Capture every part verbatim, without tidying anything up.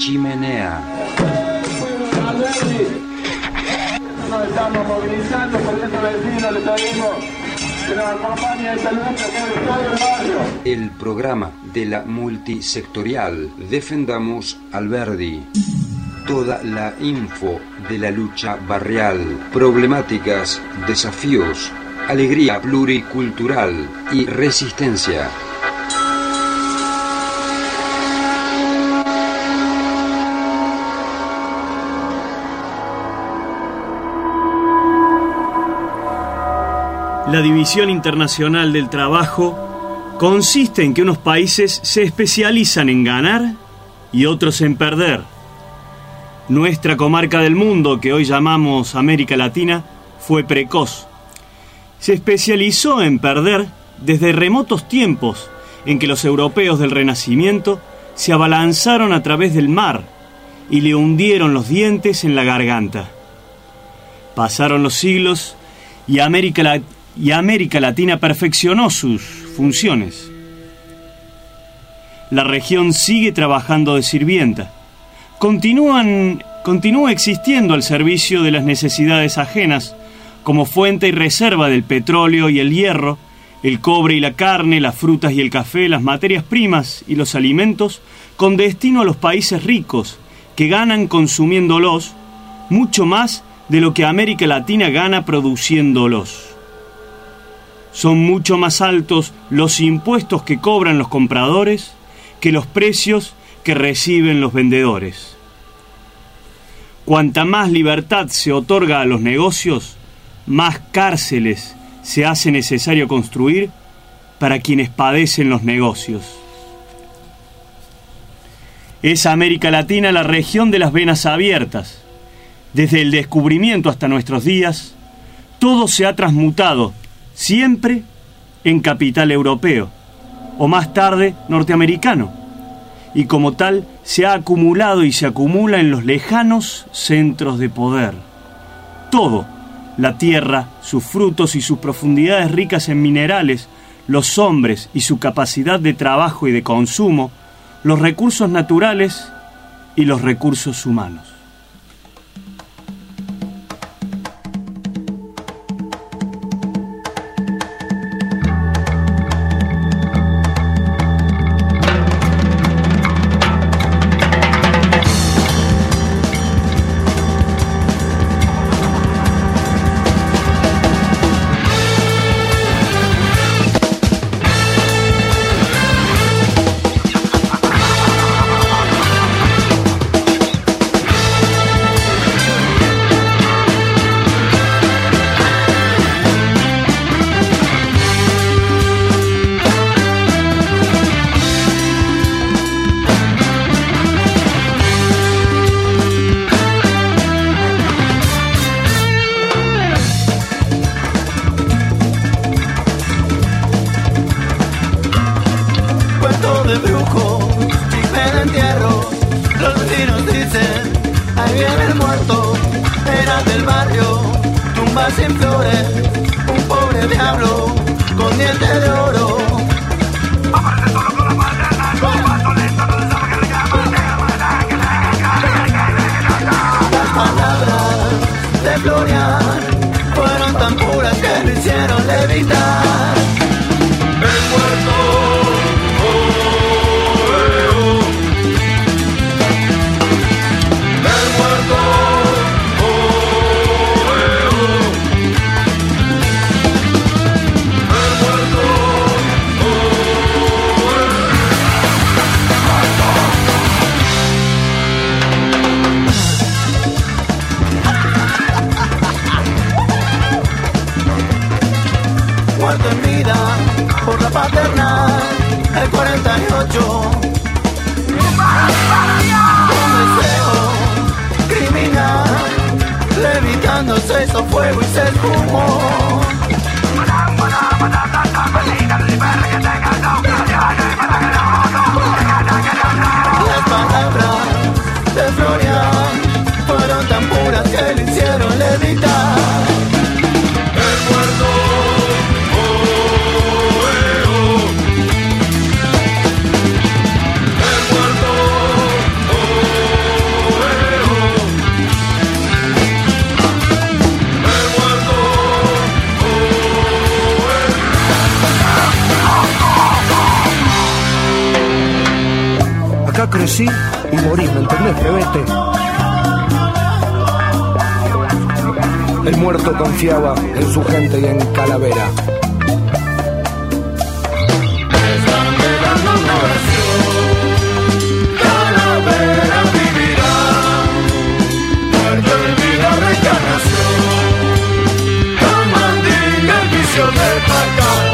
chimenea. Nos estamos movilizando, por eso vecinos les pedimos que nos acompañen esta lucha que es todo el barrio. El programa de la multisectorial Defendamos Alberdi. Toda la info de la lucha barrial, problemáticas, desafíos, alegría pluricultural y resistencia. La División Internacional del Trabajo consiste en que unos países se especializan en ganar y otros en perder. Nuestra comarca del mundo, que hoy llamamos América Latina, fue precoz. Se especializó en perder desde remotos tiempos en que los europeos del Renacimiento se abalanzaron a través del mar y le hundieron los dientes en la garganta. Pasaron los siglos y América Latina y América Latina perfeccionó sus funciones. La región sigue trabajando de sirvienta. Continúan, continúa existiendo al servicio de las necesidades ajenas, como fuente y reserva del petróleo y el hierro, el cobre y la carne, las frutas y el café, las materias primas y los alimentos, con destino a los países ricos, que ganan consumiéndolos mucho más de lo que América Latina gana produciéndolos. Son mucho más altos los impuestos que cobran los compradores que los precios que reciben los vendedores. Cuanta más libertad se otorga a los negocios, más cárceles se hace necesario construir para quienes padecen los negocios. Es América Latina la región de las venas abiertas. Desde el descubrimiento hasta nuestros días, todo se ha transmutado siempre en capital europeo, o más tarde norteamericano, y como tal se ha acumulado y se acumula en los lejanos centros de poder. Todo, la tierra, sus frutos y sus profundidades ricas en minerales, los hombres y su capacidad de trabajo y de consumo, los recursos naturales y los recursos humanos. El muerto, oh, crecí y morí, ¿me entendés, Febete? El muerto confiaba en su gente y en Calavera. Calavera vivirá, muerto en vida reencarnación, con mandinga el vicio de Pacán.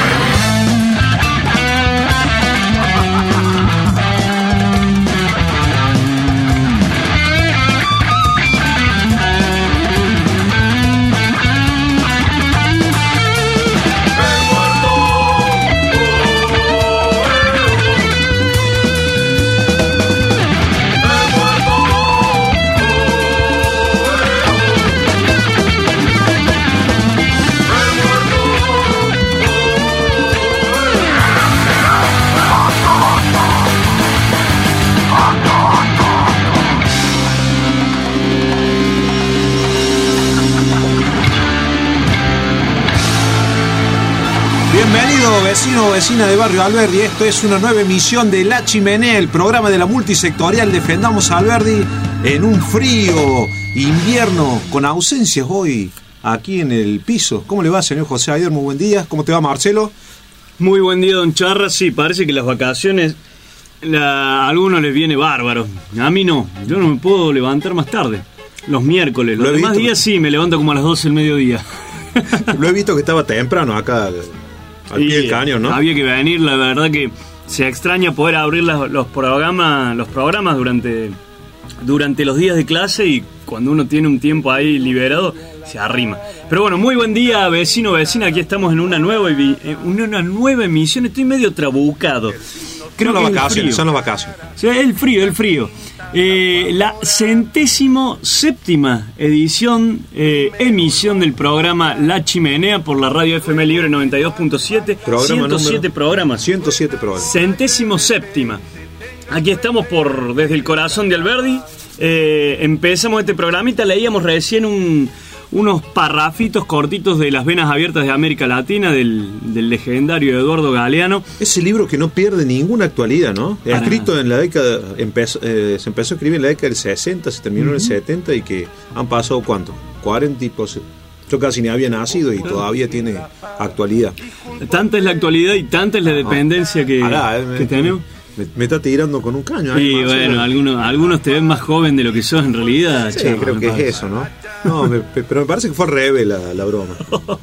Bienvenido, vecino o vecina de Barrio Alberdi. Esto es una nueva emisión de La Chimenea, el programa de la multisectorial Defendamos Alberdi, en un frío invierno con ausencias hoy aquí en el piso. ¿Cómo le va, señor José Aider? Muy buen día. ¿Cómo te va, Marcelo? Muy buen día, don Charra. Sí, parece que las vacaciones la, a algunos les viene bárbaro. A mí no. Yo no me puedo levantar más tarde. Los miércoles. Los demás días sí, me levanto como a las doce del mediodía. Lo he visto que estaba temprano acá al pie del cañón, ¿no? Había que venir, la verdad que se extraña poder abrir las, los programas los programas durante, durante los días de clase, y cuando uno tiene un tiempo ahí liberado, se arrima. Pero bueno, muy buen día, vecino, vecina. Aquí estamos en una nueva, una nueva emisión. Estoy medio trabucado. Creo que las vacaciones, son las vacaciones. Sí, el frío, el frío. Eh, la centésimo séptima edición, eh, emisión del programa La Chimenea por la radio F M Libre noventa y dos punto siete. ciento siete programas. ciento siete programas. Centésimo séptima. Aquí estamos por desde el corazón de Alberdi. Eh, empezamos este programita, leíamos recién un... unos parrafitos cortitos de Las Venas Abiertas de América Latina, del, del legendario Eduardo Galeano. Ese libro que no pierde ninguna actualidad, ¿no? Para escrito nada. En la década, empezó, eh, se empezó a escribir en la década del sesenta, se terminó uh-huh. en el setenta, y que han pasado, ¿cuánto? cuarenta y pues, yo casi ni había nacido y todavía tiene actualidad. Tanta es la actualidad y tanta es la dependencia no. que, Ará, eh, que tenemos. Me, me está tirando con un caño. Y bueno, algunos, algunos te ven más joven de lo que sos en realidad. Sí, chavo, creo que parece. Es eso, ¿no? No, me, pero me parece que fue al revés la, la broma.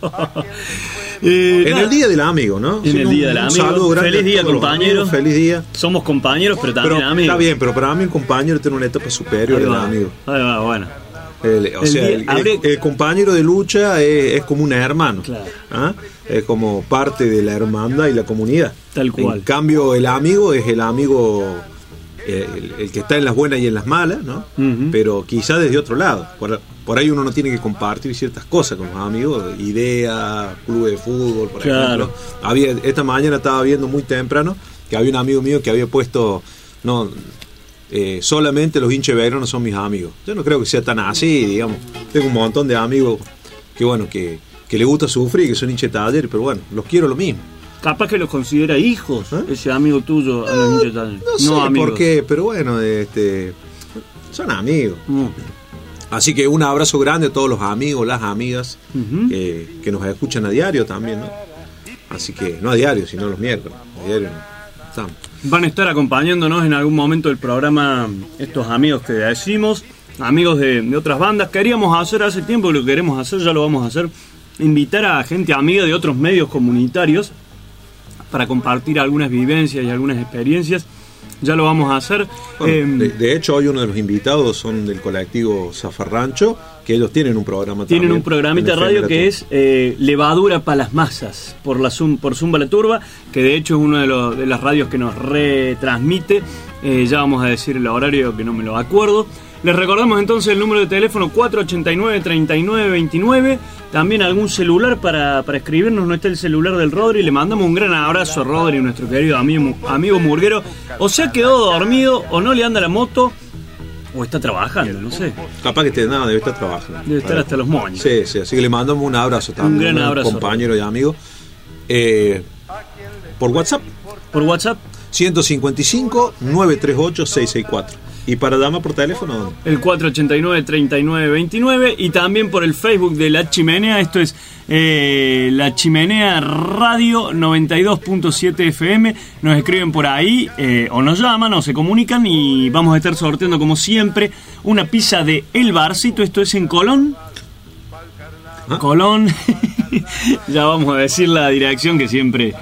eh, en nada. el Día del Amigo, ¿no? En sí, el Día del Amigo. Saludo grande. Feliz día, compañeros. Feliz día. Somos compañeros, pero también pero, amigos. Está bien, pero para mí un compañero tiene una etapa superior al amigo. Ahí va, bueno. El, o el sea, día, el, abre... el, el compañero de lucha es, es como un hermano. Claro. ¿Ah? Es como parte de la hermandad y la comunidad. Tal cual. En cambio, el amigo es el amigo, el, el que está en las buenas y en las malas, ¿no? Uh-huh. Pero quizá desde otro lado. Por, por ahí uno no tiene que compartir ciertas cosas con los amigos, ideas, clubes de fútbol, por claro. ejemplo. Había, esta mañana estaba viendo muy temprano que había un amigo mío que había puesto, no, eh, solamente los hinchas belgranos son mis amigos. Yo no creo que sea tan así, digamos. Tengo un montón de amigos que, bueno, que, que les gusta sufrir, que son hinchas de Taller, pero bueno, los quiero lo mismo. Capaz que los considera hijos, ¿eh? Ese amigo tuyo a no, los hinchas de Taller. No sé no amigos. Por qué, pero bueno, este, son amigos. Mm. Así que un abrazo grande a todos los amigos, las amigas uh-huh. que, que nos escuchan a diario también, ¿no? Así que, no a diario, sino los miércoles. A diario no estamos. Van a estar acompañándonos en algún momento del programa estos amigos que decimos, amigos de, de otras bandas. Queríamos hacer hace tiempo, lo que queremos hacer, ya lo vamos a hacer, invitar a gente amiga de otros medios comunitarios para compartir algunas vivencias y algunas experiencias. Ya lo vamos a hacer. Bueno, eh, de, de hecho, hoy uno de los invitados son del colectivo Zafarrancho, que ellos tienen un programa tienen también. un programita de radio que es eh, Levadura para las Masas, por la Zoom, por Zumba La Turba, que de hecho es una de, los, de las radios que nos retransmite. Eh, ya vamos a decir el horario, que no me lo acuerdo. Les recordamos entonces el número de teléfono cuatro ochenta y nueve, treinta y nueve veintinueve. También algún celular para, para escribirnos. No está el celular del Rodri. Le mandamos un gran abrazo a Rodri, nuestro querido amigo, amigo murguero. O se ha quedado dormido, o no le anda la moto, o está trabajando, no sé. Capaz que te, nada, debe estar trabajando. Debe estar hasta los moños. Sí, sí, así que le mandamos un abrazo también. Un gran abrazo. Un compañero y amigo. Eh, por WhatsApp. Por WhatsApp. ciento cincuenta y cinco, novecientos treinta y ocho, seiscientos sesenta y cuatro. ¿Y para dama por teléfono? El cuatro ochenta y nueve, treinta y nueve veintinueve. Y también por el Facebook de La Chimenea. Esto es eh, La Chimenea Radio noventa y dos punto siete F M. Nos escriben por ahí eh, o nos llaman o se comunican. Y vamos a estar sorteando como siempre una pizza de El Barcito. Esto es en Colón. ¿Ah? Colón. Ya vamos a decir la dirección que siempre...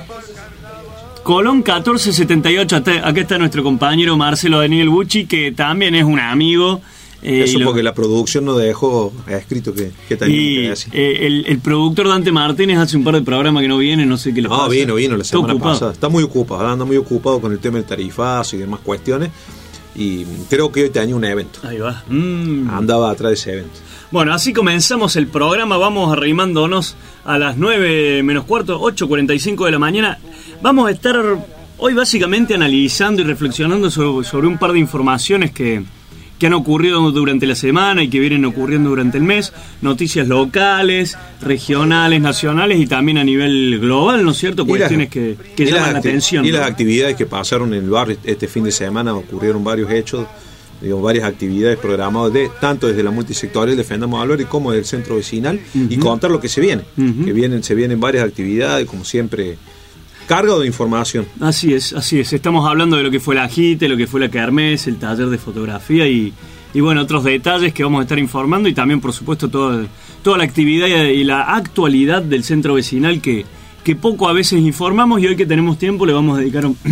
Colón catorce setenta y ocho, acá está nuestro compañero Marcelo Daniel Bucci, que también es un amigo. Eh, Eso porque lo... la producción no dejó escrito que, que también y eh, el, el productor Dante Martínez hace un par de programas que no viene, no sé qué le no, pasa. No, vino, vino la semana ocupado? pasada. Está muy ocupado, anda muy ocupado con el tema del tarifazo y demás cuestiones. Y creo que hoy tenía un evento. Ahí va. Mm. Andaba atrás de ese evento. Bueno, así comenzamos el programa, vamos arrimándonos a las nueve menos cuarto, ocho cuarenta y cinco de la mañana. Vamos a estar hoy básicamente analizando y reflexionando sobre, sobre un par de informaciones que, que han ocurrido durante la semana y que vienen ocurriendo durante el mes. Noticias locales, regionales, nacionales y también a nivel global, ¿no es cierto? Cuestiones las, que, que llaman la atención. Y ¿no? Las actividades que pasaron en el barrio este fin de semana, ocurrieron varios hechos. Digo, varias actividades programadas de tanto desde la multisectorial Defendamos Alberdi como del centro vecinal, uh-huh. y contar lo que se viene, uh-huh. que vienen, se vienen varias actividades, como siempre, cargado de información. Así es, así es. Estamos hablando de lo que fue la Agite, lo que fue la Kermés, el taller de fotografía y, y bueno, otros detalles que vamos a estar informando y también, por supuesto, toda, toda la actividad y la actualidad del centro vecinal que, que poco a veces informamos y hoy que tenemos tiempo le vamos a dedicar un...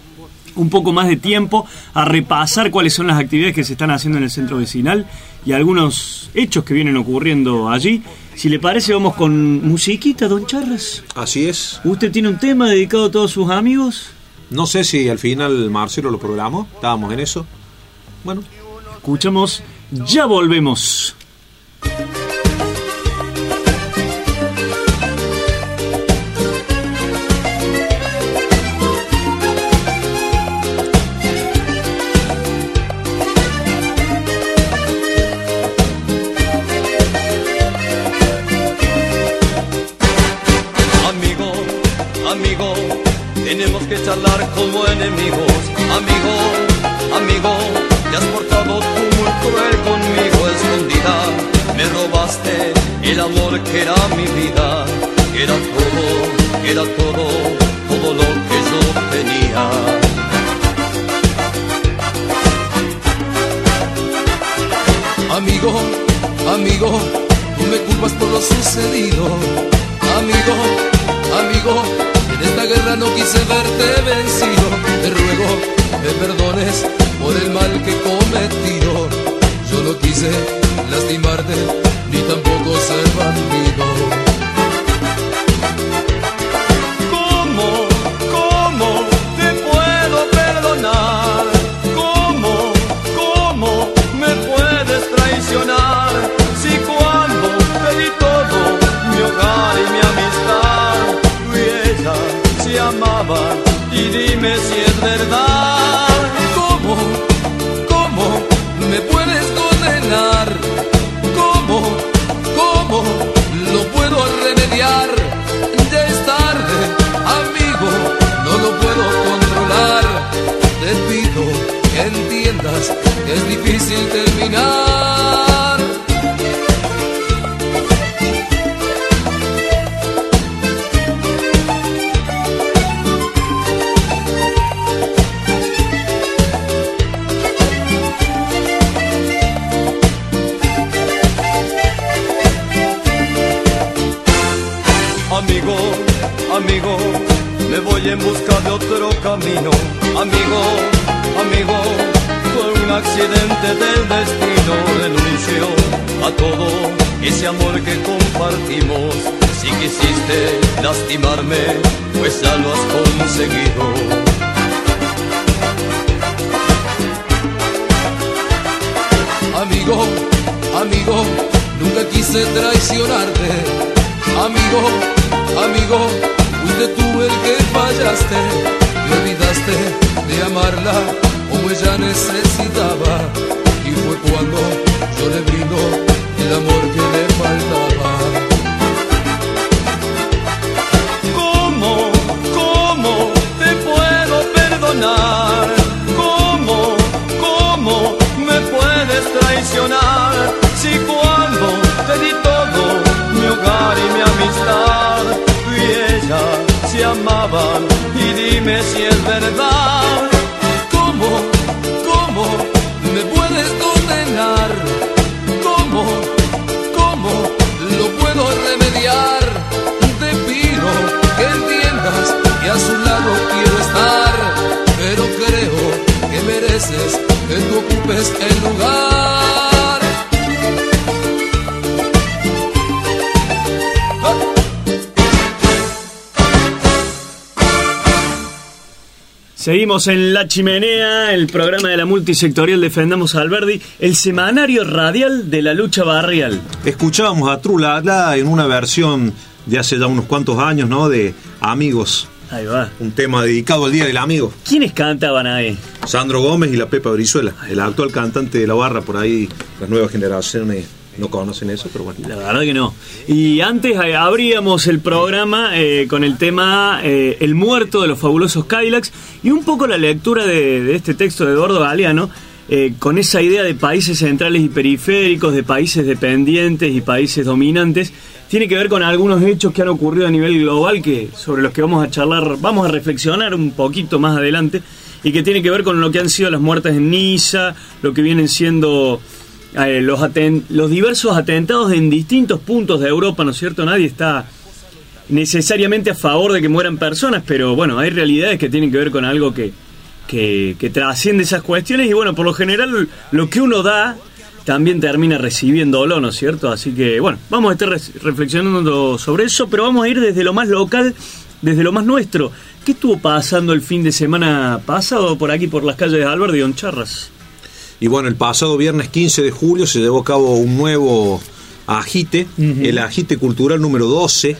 un poco más de tiempo a repasar cuáles son las actividades que se están haciendo en el centro vecinal y algunos hechos que vienen ocurriendo allí. Si le parece, vamos con musiquita, don Charras. Así es. ¿Usted tiene un tema dedicado a todos sus amigos? No sé si al final Marcelo lo programó, estábamos en eso. Bueno, escuchamos, ya volvemos. Tenemos que charlar como enemigos. Amigo, amigo, te has portado tú muy cruel conmigo. Escondida, me robaste el amor que era mi vida. Era todo, era todo, todo lo que yo tenía. Amigo, amigo, tú me culpas por lo sucedido. Amigo, amigo, en esta guerra no quise verte vencido. Te ruego me perdones por el mal que he cometido. Yo no quise lastimarte ni tampoco ser bandido. ¿Cómo, cómo te puedo perdonar? ¿Cómo, cómo me puedes traicionar? Si cuando te di todo, mi hogar y mi amistad, se amaban, y dime si es verdad. ¿Cómo, cómo me puedes condenar? ¿Cómo, cómo lo puedo remediar? Ya es tarde, amigo, no lo puedo controlar. Te pido que entiendas que es difícil terminar. Amigo, amigo, me voy en busca de otro camino. Amigo, amigo, fue un accidente del destino. Renuncio a todo ese amor que compartimos. Si quisiste lastimarme, pues ya lo has conseguido. Amigo, amigo, nunca quise traicionarte. Amigo, amigo, fuiste tú el que fallaste. Me olvidaste de amarla como ella necesitaba. Y fue cuando yo le brindo el amor que le faltaba. ¿Cómo, cómo te puedo perdonar? se amaban y dime si es verdad. ¿Cómo, cómo me puedes condenar? ¿Cómo, cómo lo puedo remediar? Te pido que entiendas que a su lado quiero estar, pero creo que mereces que tú ocupes el lugar. Seguimos en La Chimenea, el programa de la multisectorial Defendamos a Alberdi, el semanario radial de la lucha barrial. Escuchábamos a Trulala en una versión de hace ya unos cuantos años, ¿no? De Amigos. Ahí va. Un tema dedicado al Día del Amigo. ¿Quiénes cantaban ahí? Sandro Gómez y la Pepa Brizuela, el actual cantante de la barra. Por ahí las nuevas generaciones no conocen eso, pero bueno. La verdad que no. Y antes eh, abríamos el programa eh, con el tema eh, El muerto de los fabulosos Cadillacs y un poco la lectura de, de este texto de Eduardo Galeano, eh, con esa idea de países centrales y periféricos, de países dependientes y países dominantes. Tiene que ver con algunos hechos que han ocurrido a nivel global, que sobre los que vamos a charlar, vamos a reflexionar un poquito más adelante, y que tiene que ver con lo que han sido las muertes en Niza, lo que vienen siendo eh, los, aten- los diversos atentados en distintos puntos de Europa, ¿no es cierto? Nadie está necesariamente a favor de que mueran personas, pero bueno, hay realidades que tienen que ver con algo que, que, que trasciende esas cuestiones, y bueno, por lo general lo que uno da también termina recibiéndolo, ¿no es cierto? Así que, bueno, vamos a estar re- reflexionando sobre eso, pero vamos a ir desde lo más local, desde lo más nuestro. ¿Qué estuvo pasando el fin de semana pasado por aquí, por las calles de Alberdi y Don Charras? Y bueno, el pasado viernes quince de julio se llevó a cabo un nuevo agite, uh-huh. el agite cultural número doce,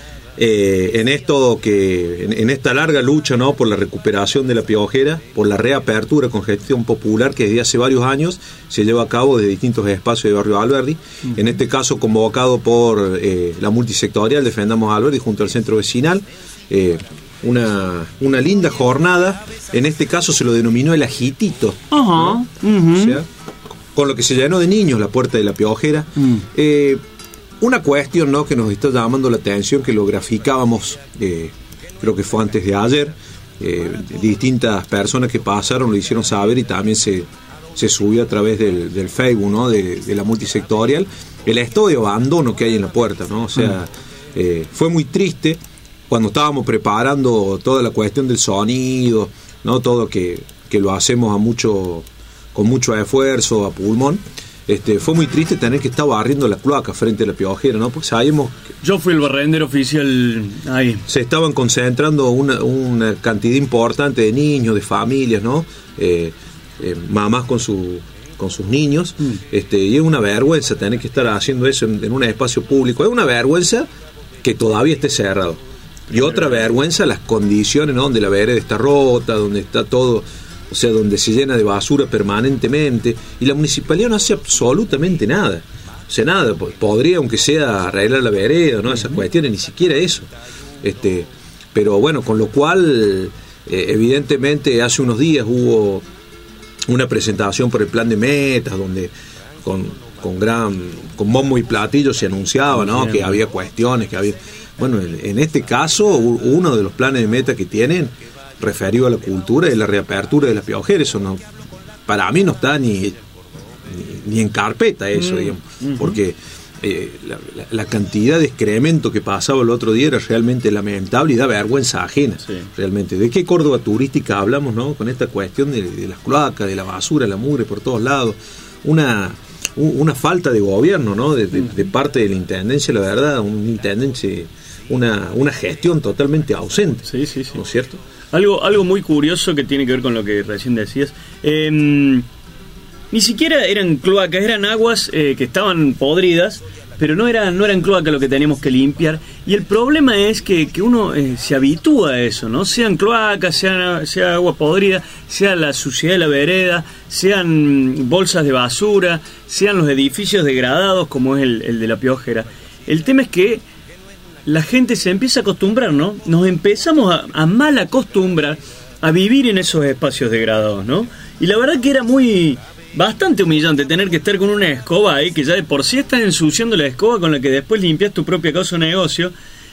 eh, en esto que en, en esta larga lucha, ¿no?, por la recuperación de la Piojera, por la reapertura con gestión popular que desde hace varios años se lleva a cabo desde distintos espacios de Barrio Alberdi, uh-huh. en este caso convocado por eh, la multisectorial Defendamos Alberdi junto al centro vecinal. eh, Una, una linda jornada, en este caso se lo denominó el agitito, uh-huh, ¿no? uh-huh. O sea, con lo que se llenó de niños la puerta de la Piojera. Mm. Eh, una cuestión, ¿no?, que nos está llamando la atención, que lo graficábamos, eh, creo que fue antes de ayer, eh, distintas personas que pasaron lo hicieron saber y también se, se subió a través del, del Facebook, ¿no?, de, de la multisectorial, el estado de abandono que hay en la puerta, ¿no? O sea, mm. eh, fue muy triste. Cuando estábamos preparando toda la cuestión del sonido, ¿no?, todo que, que lo hacemos a mucho, con mucho esfuerzo, a pulmón, este, fue muy triste tener que estar barriendo la cloaca frente a la Piojera, ¿no? Porque sabíamos que yo fui el barrendero oficial ahí. Se estaban concentrando una, una cantidad importante de niños, de familias, ¿no? Eh, eh, mamás con su con sus niños, mm. este, y es una vergüenza tener que estar haciendo eso en, en un espacio público. Es una vergüenza que todavía esté cerrado. Y otra vergüenza las condiciones, ¿no?, donde la vereda está rota, donde está todo, o sea, donde se llena de basura permanentemente, y la municipalidad no hace absolutamente nada. O sea, nada, podría, aunque sea, arreglar la vereda, ¿no?, esas uh-huh. cuestiones, ni siquiera eso. Este, pero bueno, con lo cual, eh, evidentemente, hace unos días hubo una presentación por el plan de metas, donde con, con gran, con bombo y platillo se anunciaba, ¿no?, que había cuestiones, que había... Bueno, en este caso, uno de los planes de meta que tienen referido a la cultura es la reapertura de las Piojeras. Eso no, para mí no está ni, ni, ni en carpeta eso, mm, digamos, uh-huh. porque eh, la, la, la cantidad de excremento que pasaba el otro día era realmente lamentable y da vergüenza ajena, sí. realmente. ¿De qué Córdoba turística hablamos, no? Con esta cuestión de, de las cloacas, de la basura, la mugre por todos lados, una... una falta de gobierno, ¿no?, de, de, de parte de la intendencia, la verdad, un intendencia, una, una gestión totalmente ausente, sí, sí, sí. ¿no es cierto? Algo, algo muy curioso que tiene que ver con lo que recién decías. Eh, ni siquiera eran cloacas, eran aguas eh, que estaban podridas, pero no eran, no eran cloacas lo que teníamos que limpiar. Y el problema es que, que uno eh, se habitúa a eso, ¿no? Sean cloacas, sean, sea agua podrida, sea la suciedad de la vereda, sean bolsas de basura, sean los edificios degradados como es el, el de la Piojera. El tema es que la gente se empieza a acostumbrar, ¿no? Nos empezamos a, a mal acostumbrar a vivir en esos espacios degradados, ¿no? Y la verdad que era muy... bastante humillante tener que estar con una escoba ahí, que ya de por sí estás ensuciando la escoba con la que después limpias tu propia casa o negocio.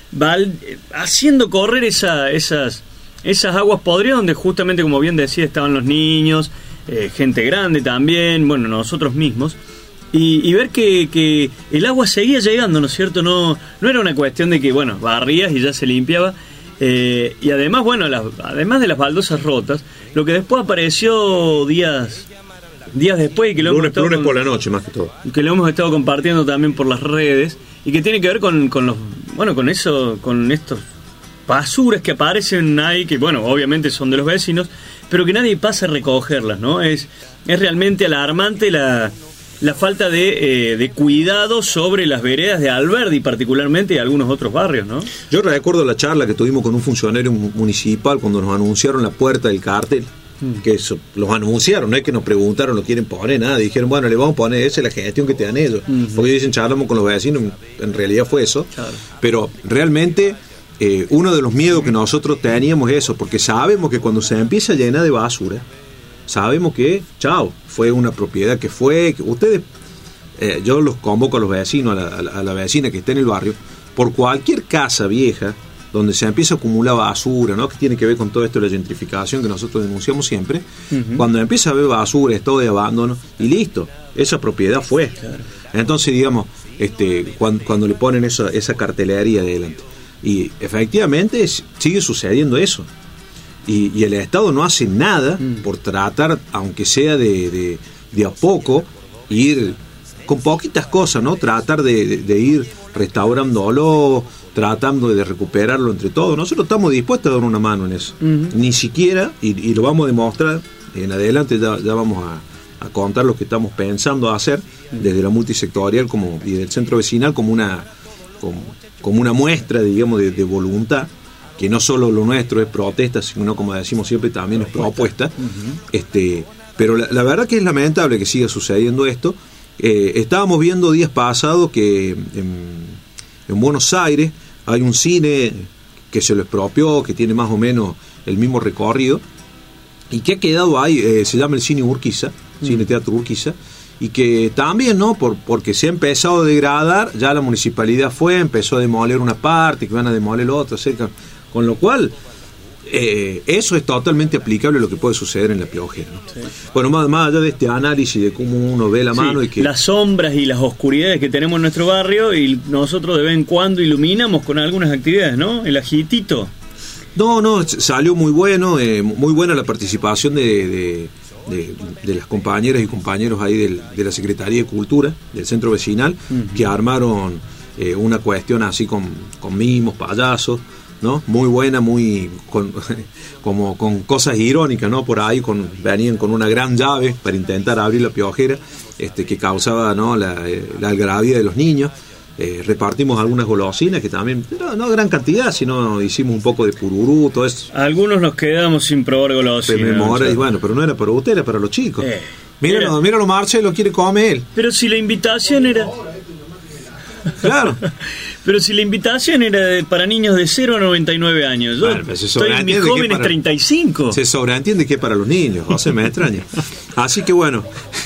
val, haciendo correr esa, esas, esas aguas podridas donde justamente, como bien decía, estaban los niños, eh, gente grande también, bueno, nosotros mismos. Y, y ver que, que el agua seguía llegando, ¿no es cierto? No, no era una cuestión de que, bueno, barrías y ya se limpiaba. Eh, y además, bueno, las, además de las baldosas rotas, lo que después apareció días días después y que lo lunes, hemos estado lunes con, por la noche más que todo, que lo hemos estado compartiendo también por las redes y que tiene que ver con, con los, bueno, con eso, con estos basuras que aparecen ahí, que bueno, obviamente son de los vecinos, pero que nadie pasa a recogerlas, ¿no? Es, es realmente alarmante la la falta de, eh, de cuidado sobre las veredas de Alberdi particularmente y algunos otros barrios, ¿no? Yo recuerdo la charla que tuvimos con un funcionario municipal cuando nos anunciaron la puerta del cartel, mm. que eso, los anunciaron, no es que nos preguntaron, lo quieren poner, nada, dijeron, bueno, le vamos a poner, esa es la gestión que te dan ellos, mm-hmm. porque dicen, charlamos con los vecinos, en realidad fue eso, claro. Pero realmente eh, uno de los miedos que nosotros teníamos es eso, porque sabemos que cuando se empieza a llenar de basura, sabemos que, chao, fue una propiedad que fue, que ustedes, eh, yo los convoco a los vecinos, a la, a, la, a la vecina que está en el barrio, por cualquier casa vieja, donde se empieza a acumular basura, ¿no? Que tiene que ver con todo esto de la gentrificación que nosotros denunciamos siempre, uh-huh. Cuando empieza a haber basura, estado de abandono, y listo, esa propiedad fue. Claro. Entonces, digamos, este, cuando, cuando le ponen esa, esa cartelería de delante, y efectivamente sigue sucediendo eso. Y, y el Estado no hace nada mm. por tratar, aunque sea de, de, de a poco, ir con poquitas cosas, ¿no? Tratar de, de, de ir restaurándolo, tratando de recuperarlo entre todos. Nosotros estamos dispuestos a dar una mano en eso. Mm-hmm. Ni siquiera, y, y lo vamos a demostrar, en adelante ya, ya vamos a, a contar lo que estamos pensando hacer mm. desde la multisectorial como, y del centro vecinal como una, como, como una muestra, digamos, de, de voluntad, que no solo lo nuestro es protesta, sino, como decimos siempre, también es propuesta. Uh-huh. Este, pero la, la verdad que es lamentable que siga sucediendo esto. Eh, estábamos viendo días pasados que en, en Buenos Aires hay un cine que se lo expropió, que tiene más o menos el mismo recorrido, y que ha quedado ahí, eh, se llama el Cine Urquiza, uh-huh. Cine Teatro Urquiza, y que también, ¿no? Por, porque se ha empezado a degradar, ya la municipalidad fue, empezó a demoler una parte, que van a demoler otra, cerca. Con lo cual, eh, eso es totalmente aplicable a lo que puede suceder en La Piojera, ¿no? Sí. Bueno, más, más allá de este análisis de cómo uno ve la sí, mano y que... las sombras y las oscuridades que tenemos en nuestro barrio, y nosotros de vez en cuando iluminamos con algunas actividades, ¿no? El agitito. No, no, salió muy bueno, eh, muy buena la participación de, de, de, de las compañeras y compañeros ahí del, de la Secretaría de Cultura, del Centro Vecinal, uh-huh. que armaron eh, una cuestión así con, con mimos, payasos, ¿no? Muy buena, muy con, como con cosas irónicas, ¿no? Por ahí con, venían con una gran llave para intentar abrir la piojera, este, que causaba, ¿no? la, la algarabía de los niños. Eh, repartimos algunas golosinas que también, no, no gran cantidad, sino hicimos un poco de pururú, todo eso. Algunos nos quedamos sin probar golosinas. Memora, y bueno, pero no era para usted, era para los chicos. Eh, míralo, era... míralo, Marcelo, quiere comer él. Pero si la invitación era... Claro. Pero si la invitación era de, para niños de cero a noventa y nueve años, yo bueno, pues estoy en mis jóvenes para, treinta y cinco. Se sobreentiende que es para los niños, o sea, me extraña. Así que bueno,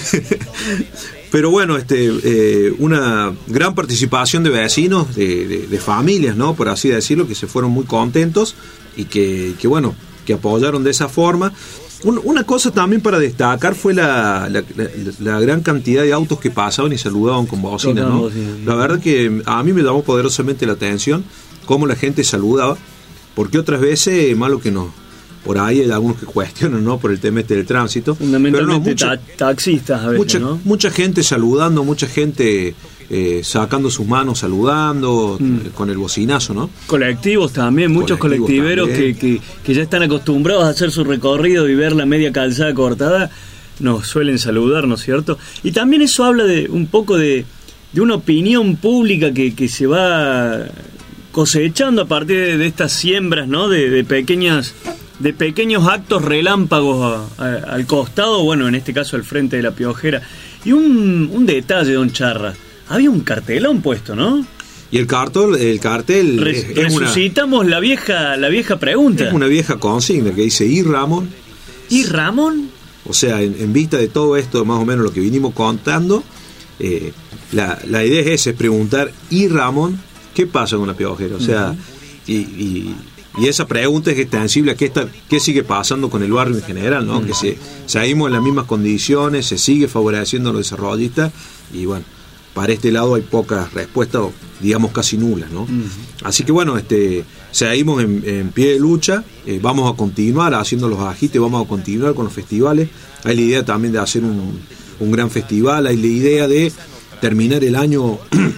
pero bueno, este, eh, una gran participación de vecinos, de, de, de familias, ¿no? Por así decirlo, que se fueron muy contentos y que, que bueno, que apoyaron de esa forma. Una cosa también para destacar fue la, la, la, la gran cantidad de autos que pasaban y saludaban con bocinas, ¿no? La verdad que a mí me llamó poderosamente la atención cómo la gente saludaba, porque otras veces, malo que no, por ahí hay algunos que cuestionan, ¿no? Por el tema este del tránsito. Fundamentalmente pero no, mucha, ta- taxistas a veces, mucha, ¿no? Mucha gente saludando, mucha gente... Eh, sacando sus manos, saludando, mm. eh, con el bocinazo, ¿no? Colectivos también, muchos colectivos colectiveros también. Que, que, que ya están acostumbrados a hacer su recorrido y ver la media calzada cortada, nos suelen saludar, ¿no es cierto? Y también eso habla de un poco de, de una opinión pública que, que se va cosechando a partir de, de estas siembras, ¿no? De, de pequeñas... de pequeños actos relámpagos a, a, al costado, bueno, en este caso al frente de la piojera. Y un, un detalle, don Charra, había un cartelón puesto, ¿no? Y el cartel, el cartel Re- es, es resucitamos una, la vieja la vieja pregunta. Es una vieja consigna que dice ¿y Ramón? ¿Y Ramón? O sea, en, en vista de todo esto, más o menos lo que vinimos contando, eh, la, la idea es esa, es preguntar ¿y Ramón? ¿Qué pasa con la piojera? O sea, uh-huh. y, y, y esa pregunta es extensible a qué, está, qué sigue pasando con el barrio en general, ¿no? Mm. Que se, seguimos en las mismas condiciones, se sigue favoreciendo a los desarrollistas, y bueno, para este lado hay pocas respuestas, digamos casi nulas, ¿no? Uh-huh. Así que bueno, este, seguimos en, en pie de lucha, eh, vamos a continuar haciendo los agites, vamos a continuar con los festivales. Hay la idea también de hacer un, un gran festival, hay la idea de terminar el año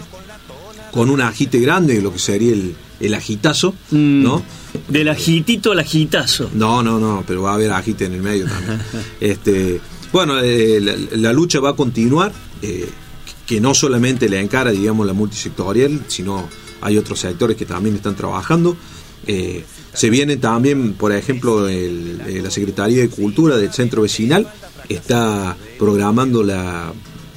con un agite grande, lo que sería el, el agitazo, mm, ¿no? Del agitito al agitazo. No, no, no, pero va a haber agite en el medio también. este, bueno, eh, la, la lucha va a continuar, eh, que no solamente le encara, digamos, la multisectorial, sino hay otros sectores que también están trabajando. Eh, se viene también, por ejemplo, el, eh, la Secretaría de Cultura del Centro Vecinal está programando la,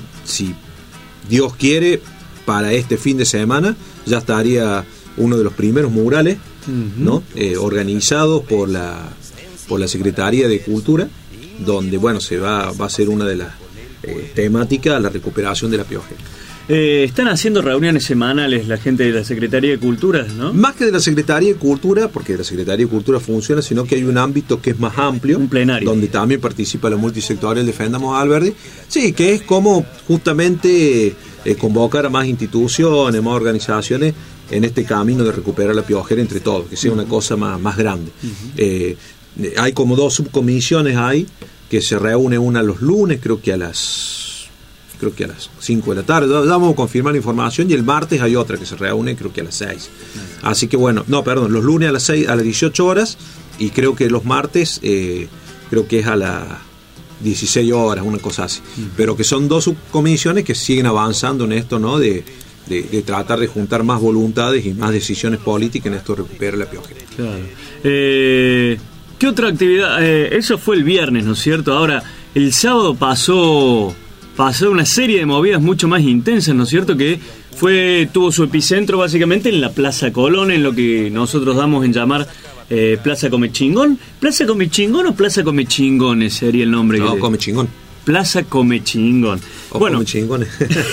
si Dios quiere, para este fin de semana ya estaría uno de los primeros murales, uh-huh, ¿no? eh, organizados por la por la Secretaría de Cultura, donde bueno se va va a ser una de las Eh, temática la recuperación de la piojera. Eh, están haciendo reuniones semanales la gente de la Secretaría de Cultura, ¿no? Más que de la Secretaría de Cultura, porque la Secretaría de Cultura funciona, sino que hay un ámbito que es más amplio, un plenario, donde también participa la multisectorial Defendamos a Alberdi. Sí, que es como justamente eh, convocar a más instituciones, más organizaciones en este camino de recuperar la piojera entre todos, que sea una cosa más, más grande. Uh-huh. eh, hay como dos subcomisiones ahí, que se reúne una los lunes, creo que a las creo que a las cinco de la tarde, ya vamos a confirmar la información, y el martes hay otra que se reúne creo que a las seis. Así que bueno, no, perdón, los lunes a las seis, a las dieciocho horas, y creo que los martes eh, creo que es a las dieciséis horas, una cosa así. Uh-huh. Pero que son dos subcomisiones que siguen avanzando en esto, ¿no? De, de, de tratar de juntar más voluntades y más decisiones políticas en esto de recuperar la piojera. Claro. Eh... ¿Qué otra actividad? Eh, eso fue el viernes, ¿no es cierto? Ahora, el sábado pasó pasó una serie de movidas mucho más intensas, ¿no es cierto? Que fue tuvo su epicentro básicamente en la Plaza Colón, en lo que nosotros damos en llamar eh, Plaza Comechingón. ¿Plaza Comechingón o Plaza Comechingones sería el nombre? No, que Comechingón. Plaza Comechingón. O bueno, Comechingones.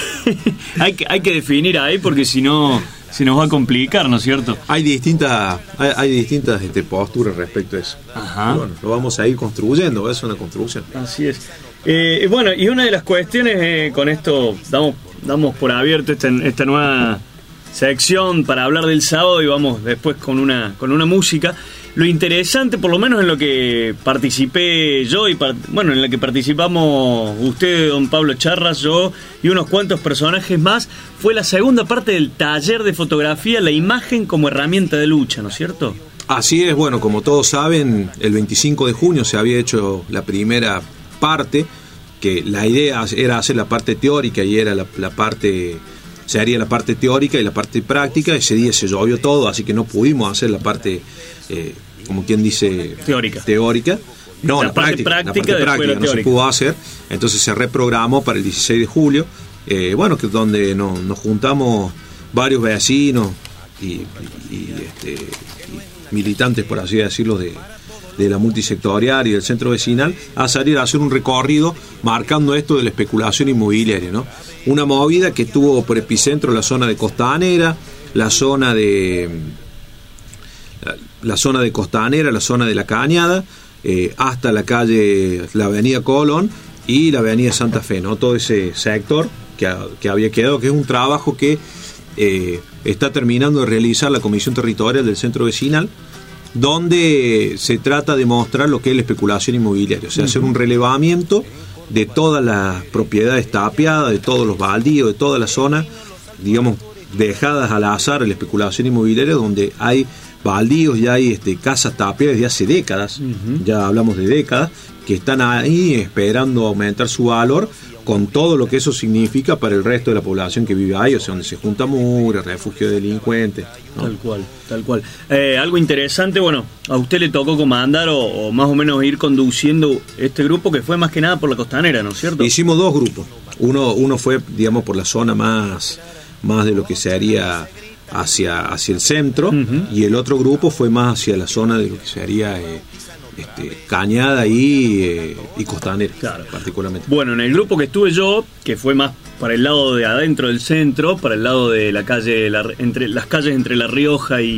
hay, que, hay que definir ahí, porque si no se nos va a complicar, ¿no es cierto? Hay distintas hay, hay distintas este, posturas respecto a eso. Ajá. Bueno, lo vamos a ir construyendo, es una construcción. Así es. Eh, bueno, y una de las cuestiones, eh, con esto damos, damos por abierto esta, esta nueva sección para hablar del sábado, y vamos después con una, con una música. Lo interesante, por lo menos en lo que participé yo, y part- bueno, en lo que participamos usted, don Pablo Charras, yo y unos cuantos personajes más, fue la segunda parte del taller de fotografía, la imagen como herramienta de lucha, ¿no es cierto? Así es, bueno, como todos saben, el veinticinco de junio se había hecho la primera parte, que la idea era hacer la parte teórica, y era la, la parte, se haría la parte teórica y la parte práctica. Ese día se llovió todo, así que no pudimos hacer la parte, eh, como quien dice, teórica. teórica. No, la, la parte práctica, práctica, la parte práctica no se pudo hacer, entonces se reprogramó para el dieciséis de julio, eh, bueno, que es donde no, nos juntamos varios vecinos y, y, y, este, y militantes, por así decirlo, de, de la multisectorial y del centro vecinal, a salir a hacer un recorrido marcando esto de la especulación inmobiliaria, ¿no? Una movida que tuvo por epicentro la zona de Costanera, la zona de la, la zona de Costanera, la zona de La Cañada, eh, hasta la calle, la avenida Colón y la avenida Santa Fe, ¿no? Todo ese sector que, que había quedado, que es un trabajo que eh, está terminando de realizar la Comisión Territorial del Centro Vecinal, donde se trata de mostrar lo que es la especulación inmobiliaria, o sea, uh-huh, hacer un relevamiento de todas las propiedades tapiadas, de todos los baldíos, de toda la zona, digamos, dejadas al azar a la especulación inmobiliaria, donde hay baldíos y hay este, casas tapiadas de hace décadas, uh-huh, ya hablamos de décadas, que están ahí esperando aumentar su valor, con todo lo que eso significa para el resto de la población que vive ahí, o sea, donde se junta mugre, refugio de delincuentes, ¿no? Tal cual, tal cual. Eh, algo interesante, bueno, a usted le tocó comandar o, o más o menos ir conduciendo este grupo, que fue más que nada por la Costanera, ¿no es cierto? Hicimos dos grupos. Uno, uno fue, digamos, por la zona más, más de lo que se haría hacia, hacia el centro, uh-huh, y el otro grupo fue más hacia la zona de lo que se haría eh, este, Cañada y, eh, y Costanera, claro, particularmente. Bueno, en el grupo que estuve yo, que fue más para el lado de adentro del centro, para el lado de la calle, la, entre las calles entre La Rioja y,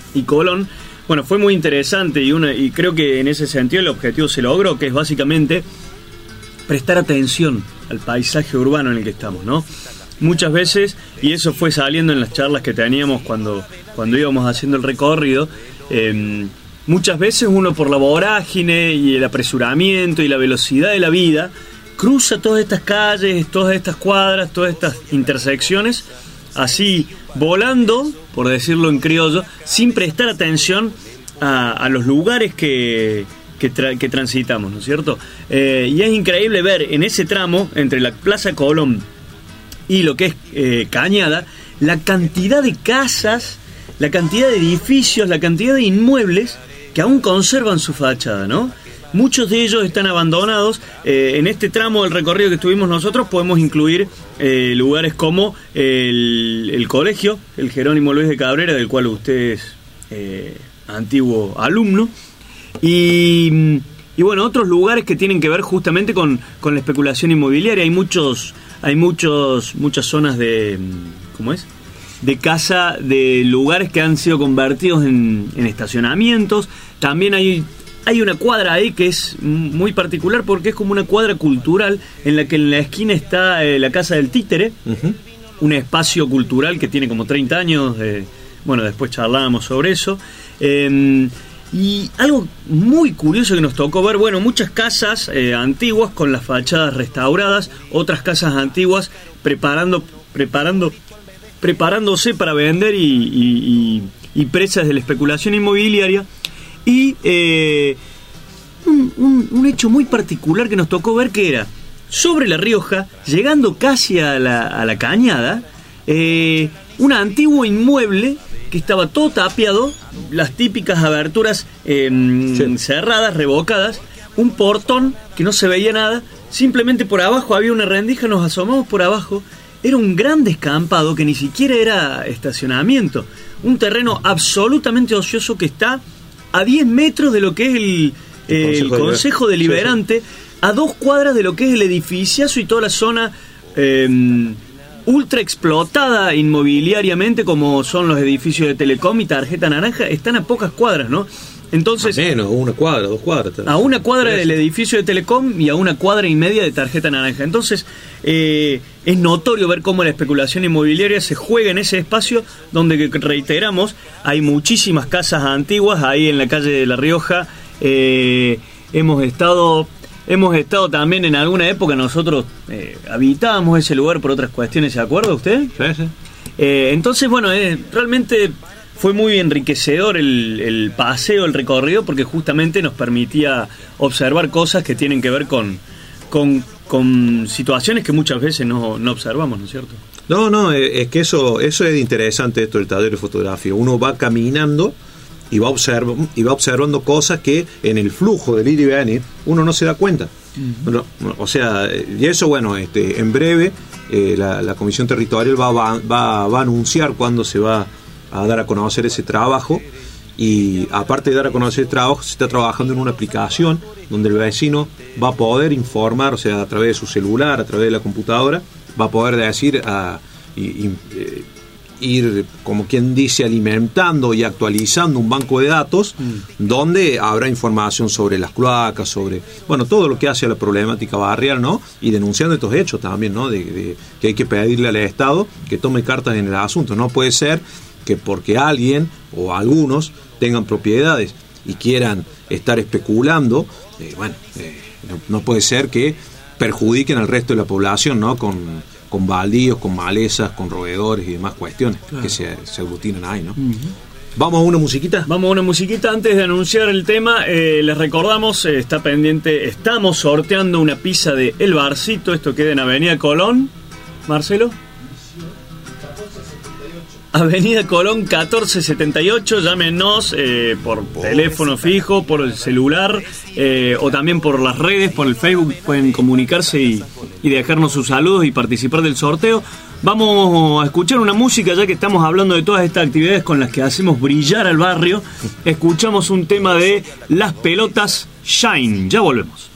y Colón. Bueno, fue muy interesante y, una, y creo que en ese sentido el objetivo se logró, que es básicamente prestar atención al paisaje urbano en el que estamos, ¿no? Muchas veces, y eso fue saliendo en las charlas que teníamos cuando, cuando íbamos haciendo el recorrido, eh, muchas veces uno por la vorágine y el apresuramiento y la velocidad de la vida cruza todas estas calles, todas estas cuadras, todas estas intersecciones, así volando, por decirlo en criollo, sin prestar atención a, a los lugares que, que, tra- que transitamos, ¿no es cierto? Eh, y es increíble ver en ese tramo, entre la Plaza Colón y lo que es eh, Cañada, la cantidad de casas, la cantidad de edificios, la cantidad de inmuebles que aún conservan su fachada, ¿no? Muchos de ellos están abandonados. Eh, en este tramo del recorrido que estuvimos nosotros podemos incluir eh, lugares como el, el colegio, el Jerónimo Luis de Cabrera, del cual usted es eh, antiguo alumno, y, y bueno, otros lugares que tienen que ver justamente con, con la especulación inmobiliaria. Hay muchos, hay muchos, muchas zonas de, ¿cómo es? de casa, de lugares que han sido convertidos en, en estacionamientos. También hay Hay una cuadra ahí que es muy particular porque es como una cuadra cultural en la que en la esquina está eh, la Casa del Títere, uh-huh. un espacio cultural que tiene como treinta años, eh, bueno, después charlábamos sobre eso, eh, y algo muy curioso que nos tocó ver, bueno, muchas casas eh, antiguas con las fachadas restauradas, otras casas antiguas preparando, preparando, preparándose para vender y, y, y, y presas de la especulación inmobiliaria. Y eh, un, un, un hecho muy particular que nos tocó ver, que era sobre La Rioja, llegando casi a la, a la Cañada, eh, un antiguo inmueble que estaba todo tapiado, las típicas aberturas eh, sí. cerradas, revocadas, un portón que no se veía nada, simplemente por abajo había una rendija, nos asomamos por abajo, era un gran descampado que ni siquiera era estacionamiento, un terreno absolutamente ocioso que está a diez metros de lo que es el, eh, el Consejo, el Consejo Deliberante, sí, sí. a dos cuadras de lo que es el edificiazo y toda la zona eh, ultra explotada inmobiliariamente, como son los edificios de Telecom y Tarjeta Naranja, están a pocas cuadras, ¿no? Entonces, a menos, una cuadra, dos cuadras. A una cuadra del edificio de Telecom y a una cuadra y media de Tarjeta Naranja. Entonces, eh, es notorio ver cómo la especulación inmobiliaria se juega en ese espacio donde, reiteramos, hay muchísimas casas antiguas ahí en la calle de La Rioja. Eh, hemos estado hemos estado también en alguna época, nosotros eh, habitábamos ese lugar por otras cuestiones, ¿se acuerda usted? Sí, sí. Eh, entonces, bueno, eh, realmente fue muy enriquecedor el, el paseo, el recorrido, porque justamente nos permitía observar cosas que tienen que ver con, con, con situaciones que muchas veces no, no observamos, ¿no es cierto? No, no, es que eso, eso es interesante, esto del taller de fotografía. Uno va caminando y va, observa, y va observando cosas que en el flujo del ir y venir uno no se da cuenta. Uh-huh. No, o sea, y eso, bueno, este, en breve eh, la, la Comisión Territorial va, va, va, va a anunciar cuándo se va a dar a conocer ese trabajo, y aparte de dar a conocer el trabajo, se está trabajando en una aplicación donde el vecino va a poder informar, o sea, a través de su celular, a través de la computadora, va a poder decir, a, y, y, eh, ir, como quien dice, alimentando y actualizando un banco de datos mm. donde habrá información sobre las cloacas, sobre, bueno, todo lo que hace a la problemática barrial, ¿no? Y denunciando estos hechos también, ¿no? De, de que hay que pedirle al Estado que tome cartas en el asunto. No puede ser que porque alguien o algunos tengan propiedades y quieran estar especulando, eh, bueno, eh, no, no puede ser que perjudiquen al resto de la población, ¿no? Con, con baldíos, con malezas, con roedores y demás cuestiones, claro, que se, se aglutinan ahí, ¿no? Uh-huh. ¿Vamos a una musiquita? Vamos a una musiquita. Antes de anunciar el tema, eh, les recordamos, eh, está pendiente, estamos sorteando una pizza de El Barcito, esto queda en Avenida Colón. Marcelo. Avenida Colón catorce setenta y ocho, llámenos eh, por teléfono fijo, por el celular eh, o también por las redes, por el Facebook, pueden comunicarse y, y dejarnos sus saludos y participar del sorteo. Vamos a escuchar una música, ya que estamos hablando de todas estas actividades con las que hacemos brillar al barrio. Escuchamos un tema de Las Pelotas Shine, ya volvemos.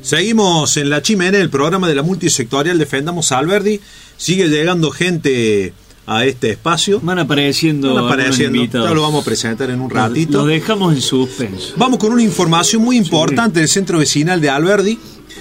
Seguimos en La Chimenea, el programa de la multisectorial Defendamos Alberdi. Sigue llegando gente a este espacio. Van apareciendo, Van apareciendo. invitados. Ya lo vamos a presentar en un ratito. Lo dejamos en suspenso. Vamos con una información muy importante sí. del centro vecinal de Alberdi.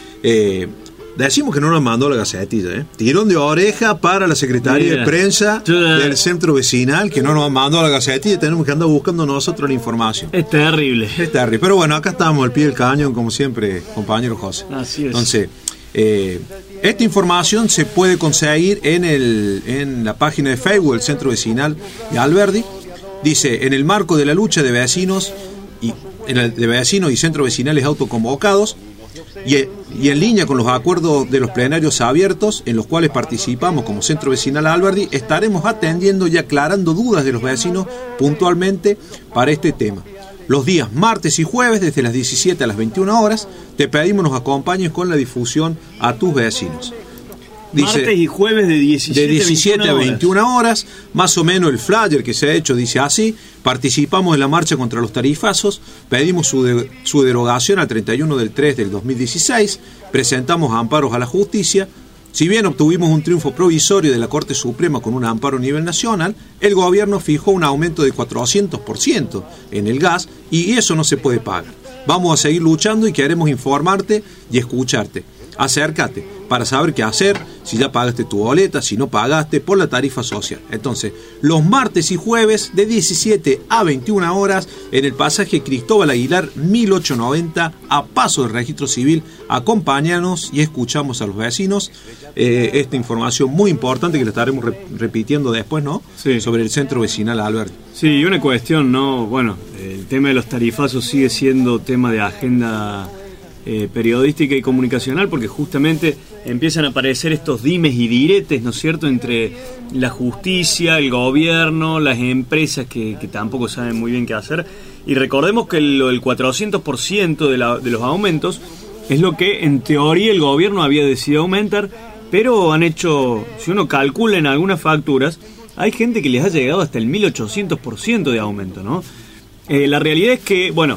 Eh, decimos que no nos mandó la gacetilla, ¿eh? Tirón de oreja para la Secretaría Mira. de Prensa Yo, del centro vecinal, que no nos mandó la gacetilla. Tenemos que andar buscando nosotros la información. Es terrible. Es terrible. Pero bueno, acá estamos al pie del cañón, como siempre, compañero José. Así es. Entonces, eh, esta información se puede conseguir en, el, en la página de Facebook del centro vecinal de Alberdi. Dice, en el marco de la lucha de vecinos y, de vecinos y centros vecinales autoconvocados, Y, y en línea con los acuerdos de los plenarios abiertos en los cuales participamos como Centro Vecinal Alberdi, estaremos atendiendo y aclarando dudas de los vecinos puntualmente para este tema. Los días martes y jueves desde las diecisiete a las veintiuna horas te pedimos nos acompañes con la difusión a tus vecinos. Dice, martes y jueves de diecisiete, de diecisiete a veintiuna horas, más o menos el flyer que se ha hecho dice así: participamos en la marcha contra los tarifazos, pedimos su, de, su derogación al treinta y uno del tres del dos mil dieciséis, presentamos amparos a la justicia. Si bien obtuvimos un triunfo provisorio de la Corte Suprema con un amparo a nivel nacional, el gobierno fijó un aumento de cuatrocientos por ciento en el gas y eso no se puede pagar. Vamos a seguir luchando y queremos informarte y escucharte. Acércate para saber qué hacer, si ya pagaste tu boleta, si no pagaste, por la tarifa social. Entonces, los martes y jueves de diecisiete a veintiuna horas en el pasaje Cristóbal Aguilar mil ochocientos noventa a paso del registro civil, acompáñanos y escuchamos a los vecinos. Eh, esta información muy importante que la estaremos re- repitiendo después, ¿no? Sí. Sobre el centro vecinal Alberdi. Sí, y una cuestión, ¿no? Bueno, el tema de los tarifazos sigue siendo tema de agenda Eh, periodística y comunicacional, porque justamente empiezan a aparecer estos dimes y diretes, ¿no es cierto?, entre la justicia, el gobierno, las empresas que, que tampoco saben muy bien qué hacer. Y recordemos que el, el cuatrocientos por ciento de, la, de los aumentos es lo que en teoría el gobierno había decidido aumentar, pero han hecho, si uno calcula en algunas facturas, hay gente que les ha llegado hasta el mil ochocientos por ciento de aumento, ¿no? Eh, la realidad es que, bueno,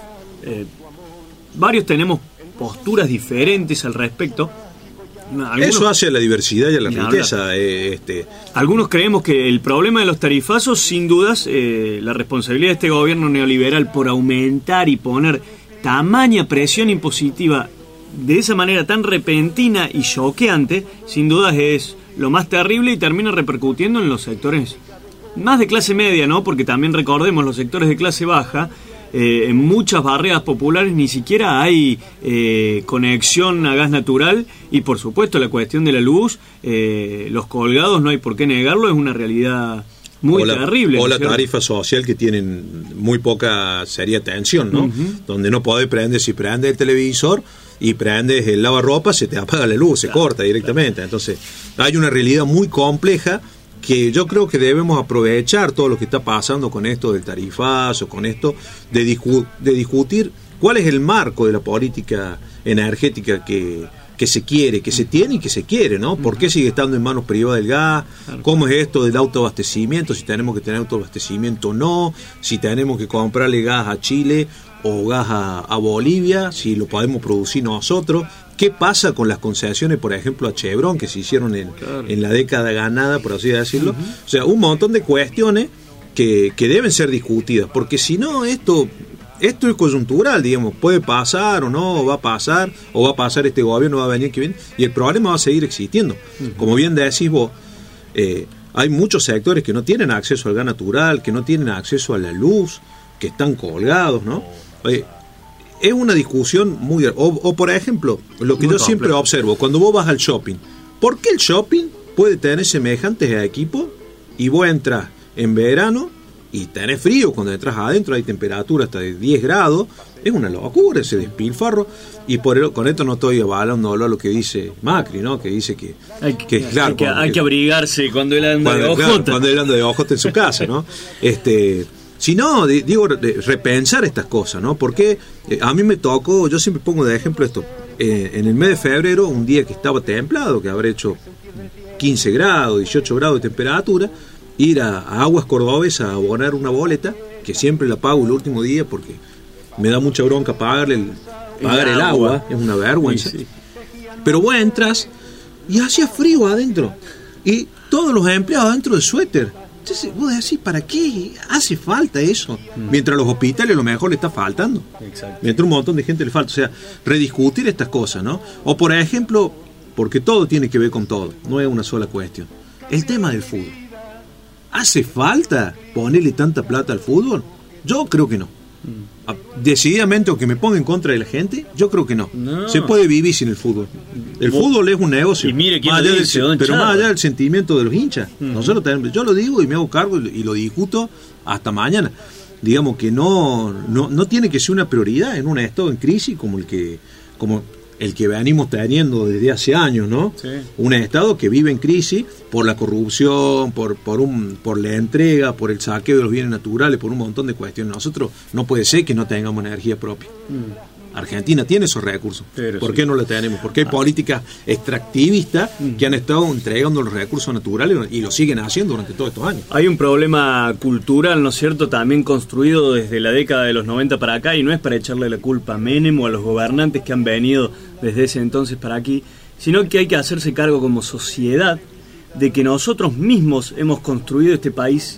eh, varios tenemos posturas diferentes al respecto. Algunos, eso hace a la diversidad y a la riqueza. Eh, este. Algunos creemos que el problema de los tarifazos, sin dudas, eh, la responsabilidad de este gobierno neoliberal por aumentar y poner tamaña presión impositiva de esa manera tan repentina y choqueante, sin dudas es lo más terrible y termina repercutiendo en los sectores más de clase media, ¿no? Porque también recordemos, los sectores de clase baja, Eh, en muchas barriadas populares ni siquiera hay eh, conexión a gas natural y por supuesto la cuestión de la luz, eh, los colgados, no hay por qué negarlo, es una realidad muy o la, terrible. O ¿no la cierto? tarifa social que tienen muy poca seria atención, ¿no? Uh-huh. Donde no podés prender, si prendes el televisor y prendes el lavarropa, se te apaga la luz, se claro, corta directamente. Claro. Entonces hay una realidad muy compleja que yo creo que debemos aprovechar todo lo que está pasando con esto del tarifazo, con esto de, discu- de discutir cuál es el marco de la política energética que, que se quiere, que se tiene y que se quiere, ¿no? ¿Por qué sigue estando en manos privadas del gas? ¿Cómo es esto del autoabastecimiento? Si tenemos que tener autoabastecimiento o no, si tenemos que comprarle gas a Chile o gas a, a Bolivia, si lo podemos producir nosotros. ¿Qué pasa con las concesiones, por ejemplo, a Chevron, que se hicieron en, claro. en la década ganada, por así decirlo? Uh-huh. O sea, un montón de cuestiones que, que deben ser discutidas, porque si no, esto, esto es coyuntural, digamos, puede pasar o no, va a pasar, o va a pasar este gobierno, va a venir que viene, y el problema va a seguir existiendo. Uh-huh. Como bien decís vos, eh, hay muchos sectores que no tienen acceso al gas natural, que no tienen acceso a la luz, que están colgados, ¿no? Eh, Es una discusión muy... O, o por ejemplo, lo que muy yo complejo. Siempre observo, cuando vos vas al shopping, ¿por qué el shopping puede tener semejantes equipos y vos entras en verano y tenés frío, cuando entras adentro hay temperatura hasta de diez grados? Es una locura ese despilfarro. Y por el, con esto no estoy avalando lo que dice Macri, ¿no? Que dice que... Hay que, que, claro, hay que, hay que abrigarse cuando él anda cuando, de ojota. Claro, cuando él anda de ojota en su casa, ¿no? Este... Si no, digo, repensar estas cosas, ¿no? Porque eh, a mí me tocó, yo siempre pongo de ejemplo esto, eh, en el mes de febrero, un día que estaba templado, que habrá hecho quince grados, dieciocho grados de temperatura, ir a, a Aguas Cordobesas a abonar una boleta, que siempre la pago el último día porque me da mucha bronca pagarle el, pagar el, el agua. agua es una vergüenza. Sí, sí. Pero vos entras y hacía frío adentro y todos los empleados adentro de suéter. Entonces vos decís, ¿para qué hace falta eso? Mm. Mientras a los hospitales a lo mejor le está faltando. Exacto. Mientras un montón de gente le falta. O sea, rediscutir estas cosas, ¿no? O por ejemplo, porque todo tiene que ver con todo, no es una sola cuestión. El tema del fútbol. ¿Hace falta ponerle tanta plata al fútbol? Yo creo que no. Mm. Decididamente, o que me ponga en contra de la gente, yo creo que no. no. Se puede vivir sin el fútbol. El ¿Vos? fútbol es un negocio. Y mire quién lo dice, del, pero más allá del sentimiento de los hinchas. Mm. Nosotros tenemos, yo lo digo y me hago cargo y, y lo discuto hasta mañana. Digamos que no, no, no tiene que ser una prioridad en un estado en crisis como el que, como el que venimos teniendo desde hace años, ¿no? Sí. Un estado que vive en crisis por la corrupción, por por un por la entrega, por el saqueo de los bienes naturales, por un montón de cuestiones. Nosotros no puede ser que no tengamos energía propia. Mm. Argentina tiene esos recursos. Pero ¿Por sí. qué no lo tenemos? Porque hay ah. políticas extractivistas mm. que han estado entregando los recursos naturales y lo siguen haciendo durante todos estos años. Hay un problema cultural, ¿no es cierto?, también construido desde la década de los noventa para acá, y no es para echarle la culpa a Menem o a los gobernantes que han venido desde ese entonces para aquí, sino que hay que hacerse cargo como sociedad de que nosotros mismos hemos construido este país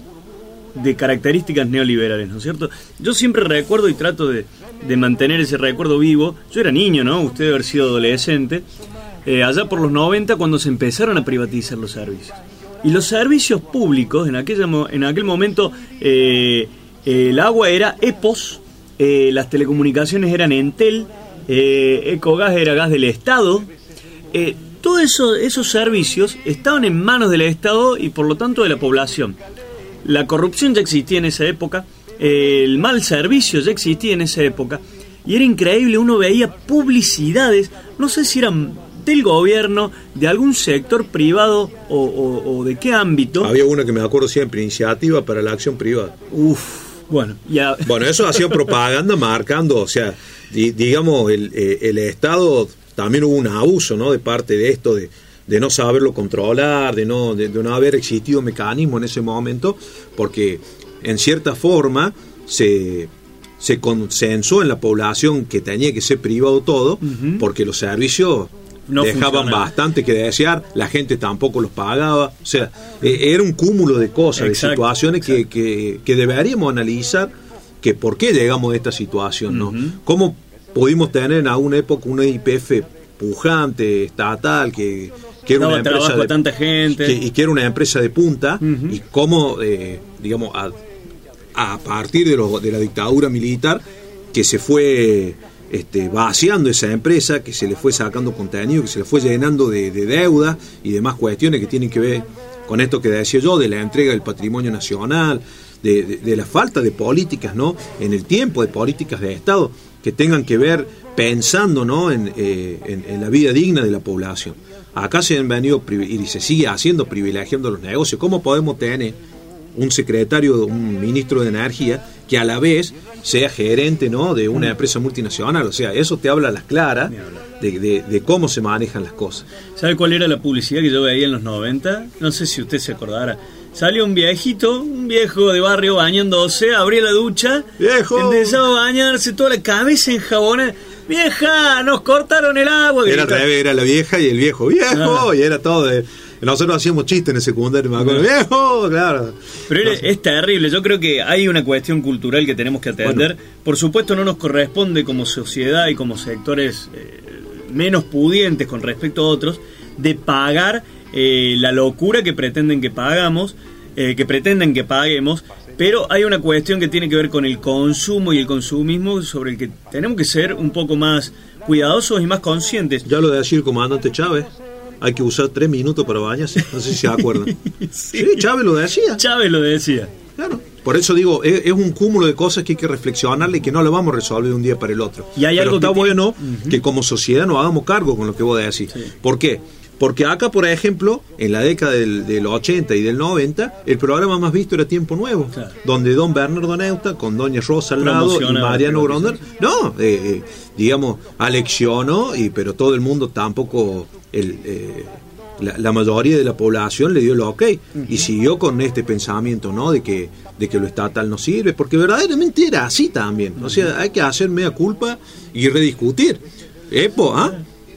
de características neoliberales, ¿no es cierto? Yo siempre recuerdo y trato de, de mantener ese recuerdo vivo. Yo era niño, ¿no? Usted debe haber sido adolescente, eh, allá por los noventa, cuando se empezaron a privatizar los servicios. Y los servicios públicos, en, aquella, en aquel momento, eh, eh, el agua era EPOS, eh, las telecomunicaciones eran Entel, eh, Ecogas era gas del Estado. Eh, todos eso, esos servicios estaban en manos del Estado y por lo tanto de la población. La corrupción ya existía en esa época, eh, el mal servicio ya existía en esa época, y era increíble, uno veía publicidades, no sé si eran del gobierno, de algún sector privado o, o, o de qué ámbito. Había una que me acuerdo siempre, Iniciativa para la Acción Privada. Uf, bueno, ya. Bueno, eso hacía propaganda marcando, o sea, di, digamos, el, el Estado, también hubo un abuso, ¿no?, de parte de esto, de de no saberlo controlar, de no, de, de no haber existido mecanismo en ese momento, porque en cierta forma se, se consensó en la población que tenía que ser privado todo, uh-huh. porque los servicios no dejaban funciona. bastante que desear, la gente tampoco los pagaba, o sea, eh, era un cúmulo de cosas, exacto, de situaciones que, que, que deberíamos analizar, que por qué llegamos a esta situación, ¿no? Uh-huh. ¿Cómo pudimos tener en alguna época una I P F pujante, estatal, que que era no, una empresa de tanta gente que, y que era una empresa de punta, uh-huh. y cómo eh, digamos a, a partir de, lo, de la dictadura militar que se fue este, vaciando esa empresa, que se le fue sacando contenido, que se le fue llenando de, de deuda y demás cuestiones que tienen que ver con esto que decía yo, de la entrega del patrimonio nacional, de, de, de la falta de políticas, ¿no?, en el tiempo, de políticas de Estado que tengan que ver pensando, ¿no?, en, eh, en, en la vida digna de la población. Acá se han venido y se sigue haciendo privilegiando los negocios. ¿Cómo podemos tener un secretario, un ministro de energía que a la vez sea gerente, ¿no?, de una empresa multinacional? O sea, eso te habla a las claras de, de, de cómo se manejan las cosas. ¿Sabe cuál era la publicidad que yo veía en los noventa? No sé si usted se acordará. Salió un viejito, un viejo de barrio bañándose, abría la ducha, ¡viejo! Empezaba a bañarse, toda la cabeza enjabonada. ¡Vieja! ¡Nos cortaron el agua! Era, era la vieja y el viejo, ¡viejo! Ah. Y era todo de... Nosotros hacíamos chistes en el secundario, me acuerdo, ¡viejo! Claro. Pero es, es terrible, yo creo que hay una cuestión cultural que tenemos que atender. Bueno. Por supuesto no nos corresponde como sociedad y como sectores eh, menos pudientes con respecto a otros, de pagar eh, la locura que pretenden que pagamos, eh, que pretenden que paguemos. Pero hay una cuestión que tiene que ver con el consumo y el consumismo, sobre el que tenemos que ser un poco más cuidadosos y más conscientes. Ya lo decía el comandante Chávez, hay que usar tres minutos para bañarse, no sé si se acuerdan. sí. sí, Chávez lo decía. Chávez lo decía. Claro. Por eso digo, es, es un cúmulo de cosas que hay que reflexionarle y que no lo vamos a resolver de un día para el otro. Y hay Pero algo está que bueno tiene... uh-huh. que como sociedad nos hagamos cargo con lo que vos decís. Sí. ¿Por qué? Porque acá, por ejemplo, en la década del, del ochenta y del noventa, el programa más visto era Tiempo Nuevo, claro. donde don Bernardo Neusta, con doña Rosa al lado y Mariano Gronder, no, eh, eh, digamos, aleccionó, y, pero todo el mundo tampoco, el, eh, la, la mayoría de la población le dio el ok uh-huh. y siguió con este pensamiento, ¿no? De que, de que lo estatal no sirve, porque verdaderamente era así también. Uh-huh. O sea, hay que hacer media culpa y rediscutir. Epo, ¿ah?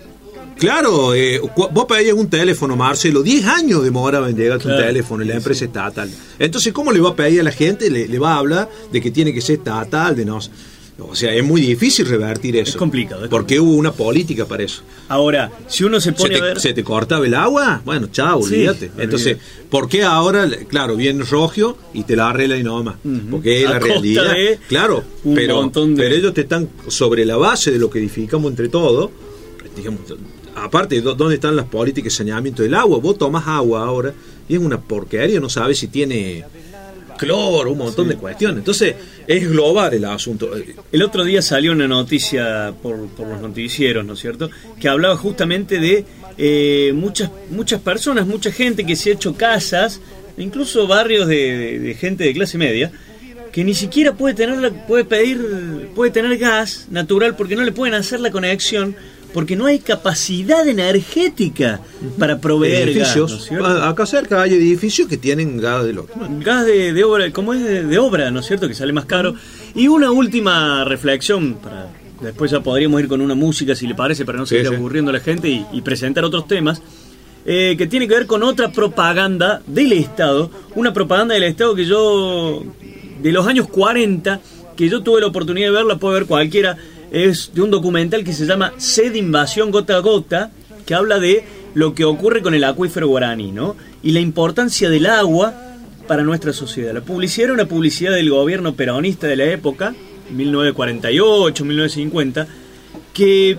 Claro, eh, vos pedías un teléfono, Marcelo, diez años demoraba en llegar claro, un teléfono en la empresa sí. estatal. Entonces, ¿cómo le va a pedir a la gente? Le, le va a hablar de que tiene que ser estatal, de no. O sea, es muy difícil revertir eso. Es complicado. Es porque complicado. Hubo una política para eso. Ahora, si uno se pone ¿Se te, a ver... ¿Se te cortaba el agua? Bueno, chao, sí, olvídate. Entonces, ¿por qué ahora, claro, viene Rogio y te la arregla y no más? Uh-huh. Porque es la realidad. Claro, pero, de... pero ellos te están sobre la base de lo que edificamos entre todos, digamos... Aparte, ¿dónde están las políticas de saneamiento del agua? Vos tomás agua ahora y es una porquería, no sabes si tiene cloro, un montón sí. de cuestiones. Entonces, es global el asunto. El otro día salió una noticia por, por los noticieros, ¿no es cierto?, que hablaba justamente de eh, muchas, muchas personas, mucha gente que se ha hecho casas, incluso barrios de, de, de gente de clase media, que ni siquiera puede tener, puede pedir, puede tener gas natural porque no le pueden hacer la conexión, porque no hay capacidad energética para proveer edificios, gas, ¿no? Acá cerca hay edificios que tienen gas de lo gas de, de obra, ¿cómo es? De, de obra, ¿no es cierto? Que sale más caro. Y una última reflexión, para después ya podríamos ir con una música, si le parece, para no seguir sí, sí. aburriendo a la gente y, y presentar otros temas, eh, que tiene que ver con otra propaganda del Estado, una propaganda del Estado que yo, de los años cuarenta, que yo tuve la oportunidad de verla, puede ver cualquiera. Es de un documental que se llama Sed, Invasión Gota a Gota, que habla de lo que ocurre con el acuífero guaraní, ¿no? Y la importancia del agua para nuestra sociedad. La publicidad era una publicidad del gobierno peronista de la época, mil novecientos cuarenta y ocho, mil novecientos cincuenta, que,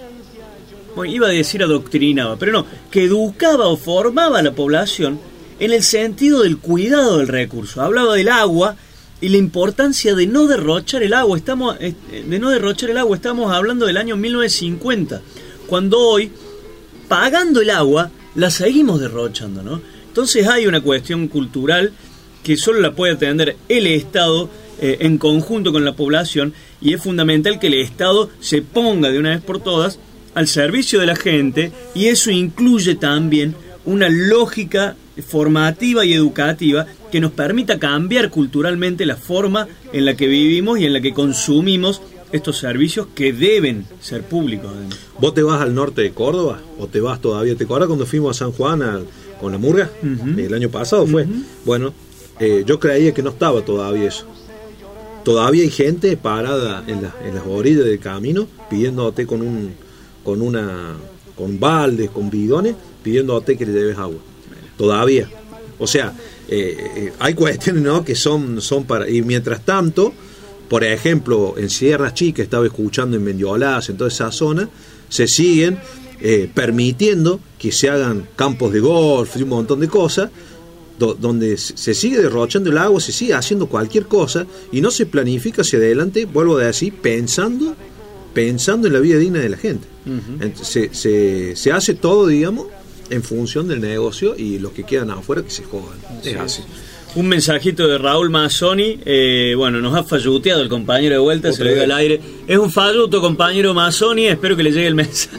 bueno, iba a decir adoctrinaba, pero no, que educaba o formaba a la población en el sentido del cuidado del recurso. Hablaba del agua y la importancia de no derrochar el agua. Estamos de no derrochar el agua. Estamos hablando del año mil novecientos cincuenta, cuando hoy, pagando el agua, la seguimos derrochando, ¿no? Entonces hay una cuestión cultural que solo la puede atender el Estado eh, en conjunto con la población, y es fundamental que el Estado se ponga de una vez por todas al servicio de la gente, y eso incluye también una lógica formativa y educativa que nos permita cambiar culturalmente la forma en la que vivimos y en la que consumimos estos servicios que deben ser públicos. ¿Vos te vas al norte de Córdoba o te vas todavía? ¿Te acuerdas cuando fuimos a San Juan al, con la murga? Uh-huh. El año pasado fue. Uh-huh. Bueno, eh, yo creía que no estaba todavía eso. Todavía hay gente parada en, la, en las orillas del camino pidiéndote con un con una con baldes, con bidones, pidiéndote que le debes agua. Todavía. O sea, eh, eh, hay cuestiones, ¿no?, que son, son para... Y mientras tanto, por ejemplo, en Sierra Chica, estaba escuchando en Mendiolás, en toda esa zona, se siguen eh, permitiendo que se hagan campos de golf y un montón de cosas, do, donde se sigue derrochando el agua, se sigue haciendo cualquier cosa y no se planifica hacia adelante, vuelvo a decir, pensando, pensando en la vida digna de la gente. Uh-huh. Entonces, se, se, se hace todo, digamos, en función del negocio, y los que quedan afuera que se jodan. Sí. Es así. Un mensajito de Raúl Mazzoni, eh, bueno, nos ha falluteado el compañero de vuelta, se lo digo al aire. Es un falluto, compañero Mazzoni, espero que le llegue el mensaje.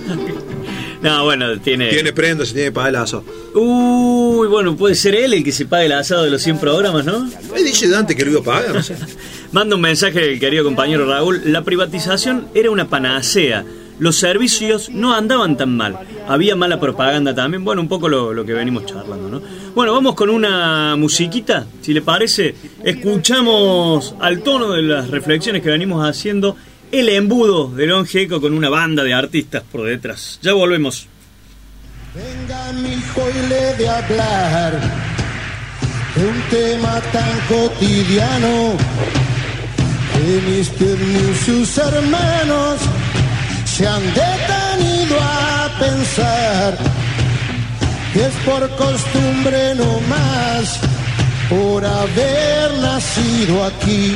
No, bueno, tiene... Tiene prenda, se tiene que pagar el asado. Uy, bueno, puede ser él el que se pague el asado de los cien programas, ¿no? Me dice Dante que lo iba a pagar, no sé. Manda un mensaje el querido compañero Raúl. La privatización era una panacea. Los servicios no andaban tan mal. Había mala propaganda también. Bueno, un poco lo, lo que venimos charlando, ¿no? Bueno, vamos con una musiquita, si le parece. Escuchamos al tono de las reflexiones que venimos haciendo el embudo de León Gieco con una banda de artistas por detrás. Ya volvemos. Venga mi hijo y le de hablar de un tema tan cotidiano, que mister ni sus hermanos se han detenido a pensar que es por costumbre no más, por haber nacido aquí,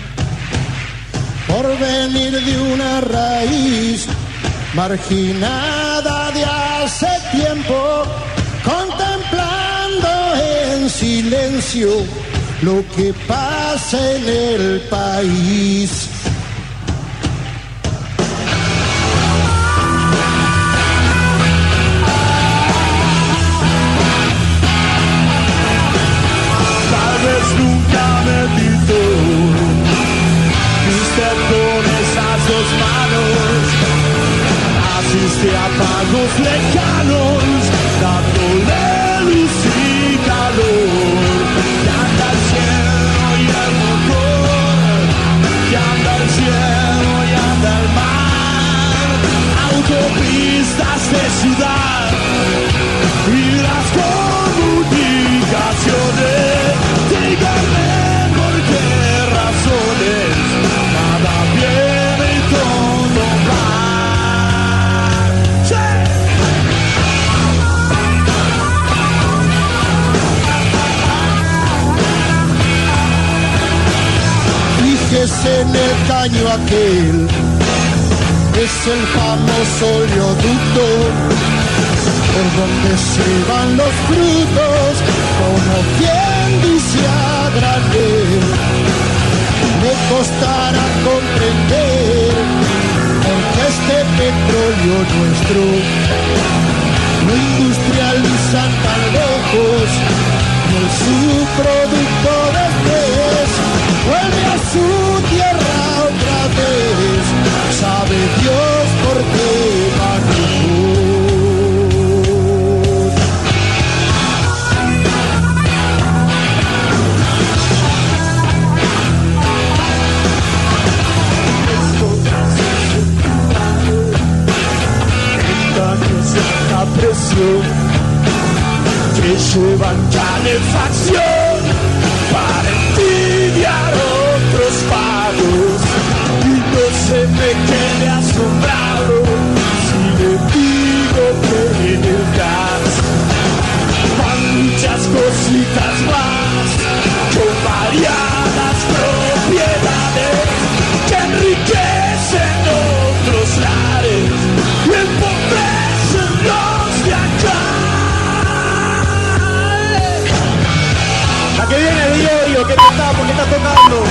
por venir de una raíz marginada de hace tiempo, contemplando en silencio lo que pasa en el país. de apagos lejanos, dándole luz y calor. Que anda el cielo y el motor, que anda el cielo y anda el mar, autopistas de ciudad y las comunicaciones. Díganme por qué razones nada viene y todo va. ¡Sí! Fíjese en el caño aquel, es el famoso oleoducto por donde se van los frutos, como quien dice a granel. Me costará comprender porque este petróleo nuestro lo industrializan tan lejos y el subproducto después vuelve a su tierra otra vez. Sabe Dios por qué va mejor. La presión que llevan calefacción para envidiar otros pagos, y no se me quede asombrado si le digo que en el gas van muchas cositas más con variadas propiedades que enriquecen otros lares y empobrecen los de acá. La que viene de Iorio, que no está porque está tocando.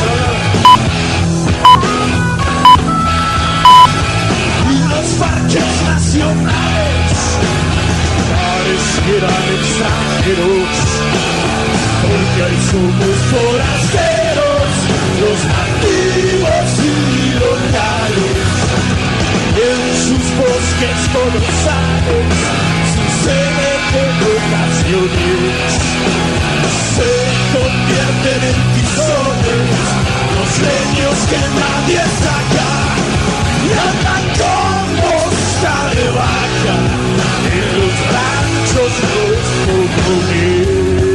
Y los parques nacionales parecieran extranjeros, porque ahí somos forasteros, los nativos y locales. En sus bosques colosales suceden ocasiones, se convierten en tizones los leños que nadie saca y andan con bosta de vaca en los ranchos los comunes.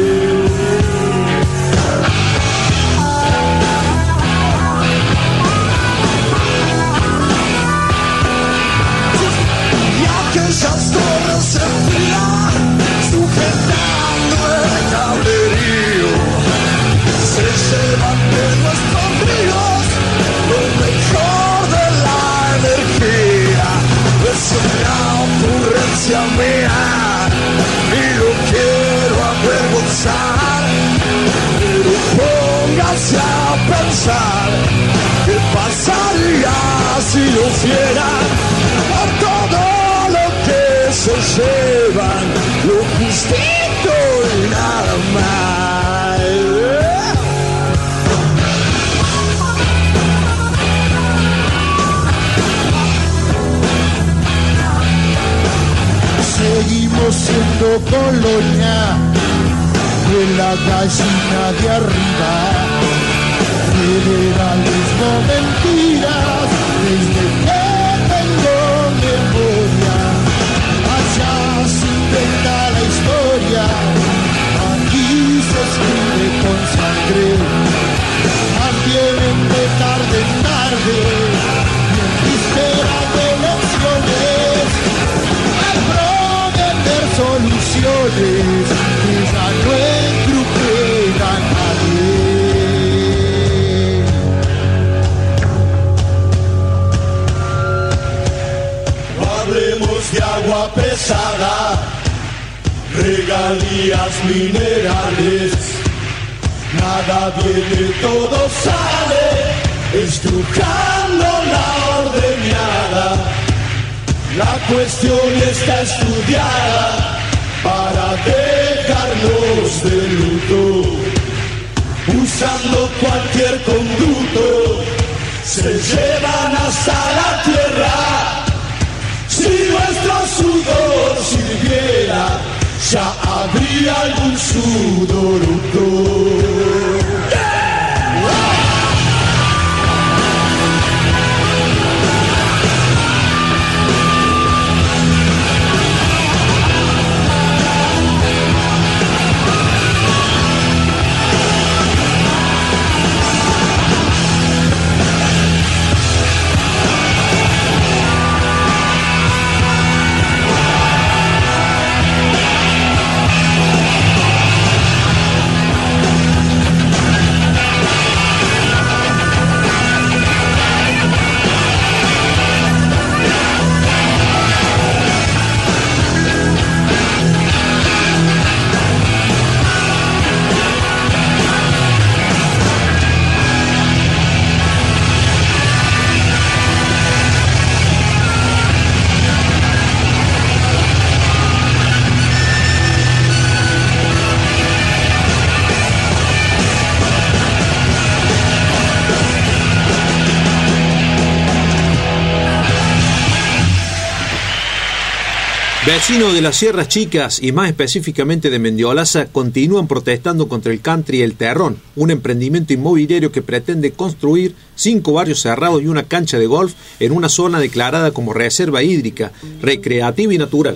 aquellas torres en fila, sujetando el cablerío, se llevan de nuestros ríos lo mejor de la energía. Es una ocurrencia mía y lo quiero avergonzar, pero póngase a pensar qué pasaría si lo hicieran por todo se llevan lo justito y nada más. Seguimos siendo colonia de la gallina de arriba, federalismo mentiras desde que tengo memoria. Ya se inventa la historia, aquí se escribe con sangre, también de tarde en tarde, y en víspera de elecciones, a prometer soluciones que ya no engrupen a nadie. De agua pesada, regalías minerales, nada viene, todo sale, estrujando la ordeñada. La cuestión está estudiada para dejarnos de luto, usando cualquier conducto, se llevan hasta la tierra. Si nuestro Vecinos de las Sierras Chicas y más específicamente de Mendiolaza continúan protestando contra el country El Terrón, un emprendimiento inmobiliario que pretende construir cinco barrios cerrados y una cancha de golf en una zona declarada como reserva hídrica, recreativa y natural.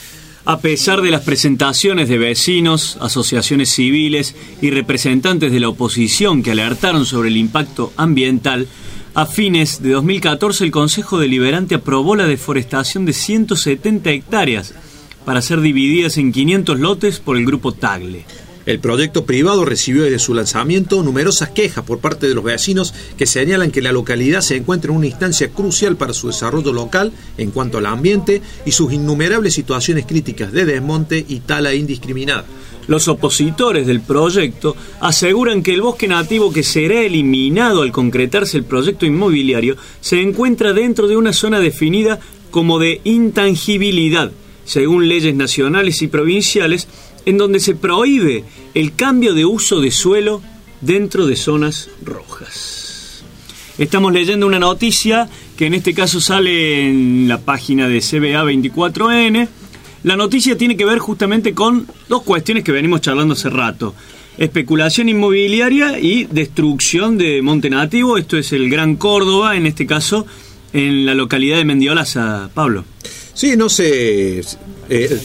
A pesar de las presentaciones de vecinos, asociaciones civiles y representantes de la oposición que alertaron sobre el impacto ambiental, a fines de dos mil catorce el Consejo Deliberante aprobó la deforestación de ciento setenta hectáreas para ser divididas en quinientos lotes por el grupo Tagle. El proyecto privado recibió desde su lanzamiento numerosas quejas por parte de los vecinos que señalan que la localidad se encuentra en una instancia crucial para su desarrollo local en cuanto al ambiente y sus innumerables situaciones críticas de desmonte y tala indiscriminada. Los opositores del proyecto aseguran que el bosque nativo que será eliminado al concretarse el proyecto inmobiliario se encuentra dentro de una zona definida como de intangibilidad, según leyes nacionales y provinciales, en donde se prohíbe el cambio de uso de suelo dentro de zonas rojas. Estamos leyendo una noticia que en este caso sale en la página de C B A veinticuatro N. La noticia tiene que ver justamente con dos cuestiones que venimos charlando hace rato: especulación inmobiliaria y destrucción de monte nativo. Esto es el Gran Córdoba, en este caso en la localidad de Mendiolaza, Pablo. Sí, no sé, eh,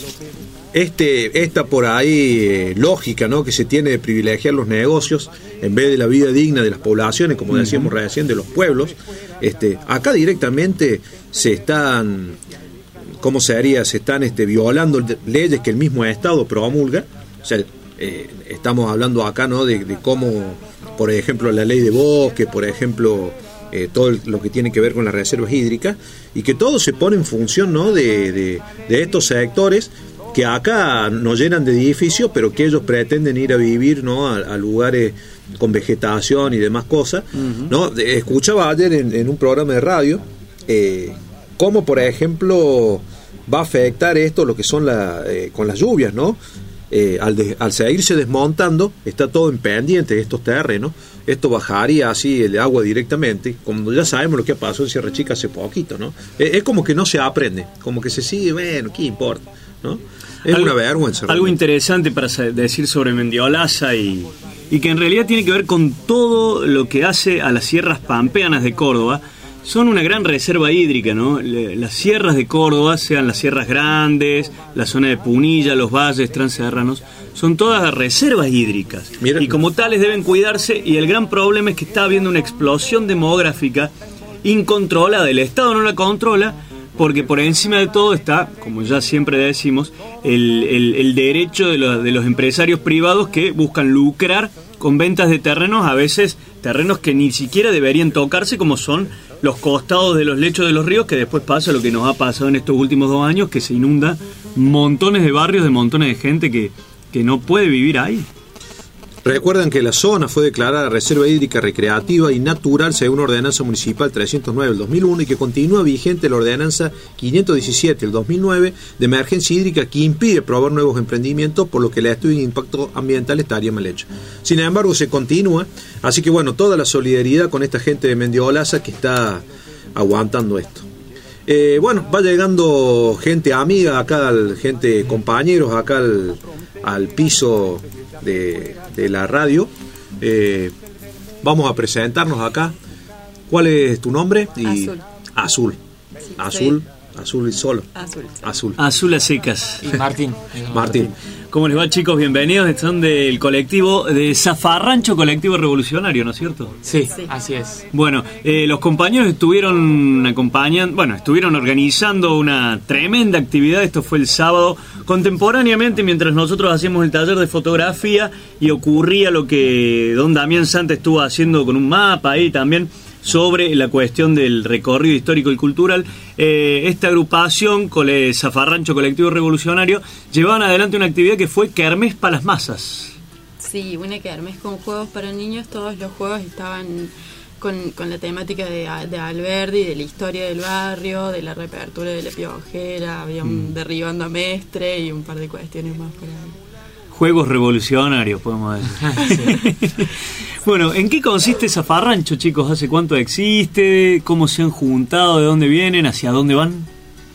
este, esta por ahí eh, lógica, ¿no?, que se tiene de privilegiar los negocios en vez de la vida digna de las poblaciones, como decíamos uh-huh. recién, de los pueblos. Este, acá directamente se están... ¿Cómo se haría? Se están este, violando leyes que el mismo Estado promulga. O sea, eh, estamos hablando acá, ¿no?, de, de cómo, por ejemplo, la ley de bosque, por ejemplo, eh, todo el, lo que tiene que ver con las reservas hídricas, y que todo se pone en función, ¿no?, de, de, de estos sectores que acá nos llenan de edificios, pero que ellos pretenden ir a vivir, ¿no?, a, a lugares con vegetación y demás cosas. Uh-huh. ¿No? De, escuchaba ayer en, en un programa de radio eh, cómo, por ejemplo, va a afectar esto lo que son la, eh, con las lluvias, ¿no? Eh, al, de, al seguirse desmontando, está todo en pendiente de estos terrenos. Esto bajaría así el agua directamente, como ya sabemos lo que pasó en Sierra Chica hace poquito, ¿no? Eh, es como que no se aprende, como que se sigue, bueno, ¿qué importa?, ¿no? Es algo, una vergüenza. Algo realmente interesante para decir sobre Mendiolaza y, y que en realidad tiene que ver con todo lo que hace a las sierras pampeanas de Córdoba. Son una gran reserva hídrica, ¿no? Las sierras de Córdoba, sean las sierras grandes, la zona de Punilla, los valles transerranos, son todas reservas hídricas. Mira. Y como tales deben cuidarse, y el gran problema es que está habiendo una explosión demográfica incontrolada. El Estado no la controla porque por encima de todo está, como ya siempre decimos, el, el, el derecho de los, de los empresarios privados que buscan lucrar con ventas de terrenos, a veces terrenos que ni siquiera deberían tocarse, como son los costados de los lechos de los ríos, que después pasa lo que nos ha pasado en estos últimos dos años, que se inunda montones de barrios de montones de gente que, que no puede vivir ahí. Recuerdan que la zona fue declarada reserva hídrica recreativa y natural según ordenanza municipal trescientos nueve del dos mil uno y que continúa vigente la ordenanza quinientos diecisiete del dos mil nueve de emergencia hídrica, que impide probar nuevos emprendimientos, por lo que el estudio de impacto ambiental estaría mal hecho. Sin embargo, se continúa, así que bueno, toda la solidaridad con esta gente de Mendiolaza que está aguantando esto. Eh, bueno, va llegando gente amiga acá, al, gente compañeros acá al, al piso de, de la radio. Eh, vamos a presentarnos acá. ¿Cuál es tu nombre? Y Azul. Azul. Sí, Azul. Sí. Azul y solo. Azul. Sí. Azul. Azul a secas. Y Martín. Martín. ¿Cómo les va, chicos? Bienvenidos. Son del colectivo de Zafarrancho Colectivo Revolucionario, ¿no es cierto? Sí, sí. Así es. Bueno, eh, los compañeros estuvieron acompañando, bueno, estuvieron organizando una tremenda actividad. Esto fue el sábado, contemporáneamente, mientras nosotros hacíamos el taller de fotografía y ocurría lo que don Damián Santa estuvo haciendo con un mapa ahí también, sobre la cuestión del recorrido histórico y cultural. Eh, esta agrupación, Cole, Zafarrancho Colectivo Revolucionario, llevaban adelante una actividad que fue Kermés para las masas. Sí, una kermés con juegos para niños. Todos los juegos estaban con, con la temática de, de Alberdi, de la historia del barrio, de la reapertura de la piojera, había un mm. derribando a Mestre y un par de cuestiones más por ahí. Juegos revolucionarios, podemos decir. Sí. Bueno, ¿en qué consiste Zafarrancho, chicos? ¿Hace cuánto existe? ¿Cómo se han juntado? ¿De dónde vienen? ¿Hacia dónde van?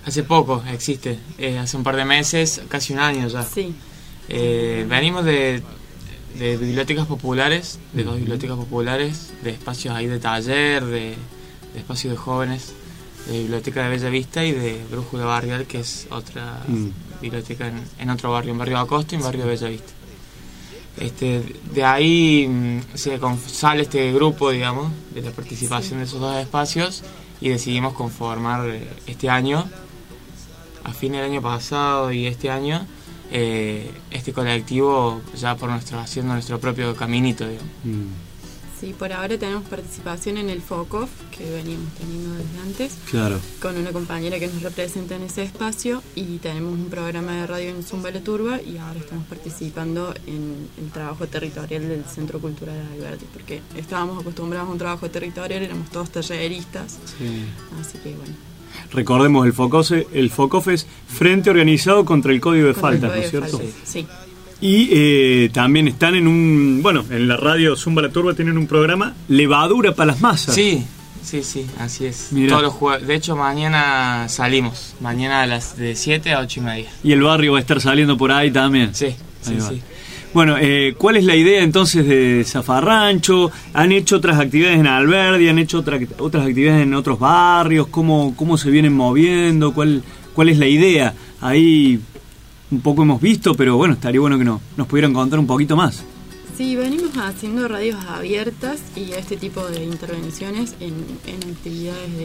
Hace poco existe, eh, hace un par de meses, casi un año ya. Sí. Eh, venimos de, de bibliotecas populares, de dos bibliotecas populares, de espacios ahí de taller, de, de espacios de jóvenes, de Biblioteca de Bella Vista y de Brújula Barrial, que es otra mm. biblioteca en, en otro barrio, en Barrio Acosta y en Barrio Bella Vista. Este, de ahí se sale este grupo, digamos, de la participación sí. de esos dos espacios y decidimos conformar este año, a fin del año pasado y este año, eh, este colectivo ya por nuestro, haciendo nuestro propio caminito, digamos. Mm. Sí, por ahora tenemos participación en el FOCOF, que venimos teniendo desde antes, claro. con una compañera que nos representa en ese espacio, y tenemos un programa de radio en Zumba La Turba, y ahora estamos participando en el trabajo territorial del Centro Cultural de Alberdi, porque estábamos acostumbrados a un trabajo territorial, éramos todos talleristas, sí. Así que bueno. Recordemos, el FOCOF, el FOCOF es Frente Organizado contra el Código de Faltas, ¿no es cierto? Falta, sí. Y eh, también están en un, bueno, en la radio Zumba La Turba tienen un programa, Levadura para las Masas. Sí, sí, sí, así es. Mirá. Todos los jueves. De hecho, mañana salimos, mañana a las de siete a ocho y media. Y el barrio va a estar saliendo por ahí también. Sí, sí, sí. Bueno, eh, ¿cuál es la idea entonces de Zafarrancho? ¿Han hecho otras actividades en Alberdi? ¿Han hecho otra, otras actividades en otros barrios? ¿Cómo, cómo se vienen moviendo? ¿Cuál, cuál es la idea? Ahí un poco hemos visto, pero bueno, estaría bueno que no, nos pudieran contar un poquito más. Sí, venimos haciendo radios abiertas y este tipo de intervenciones en, en actividades de,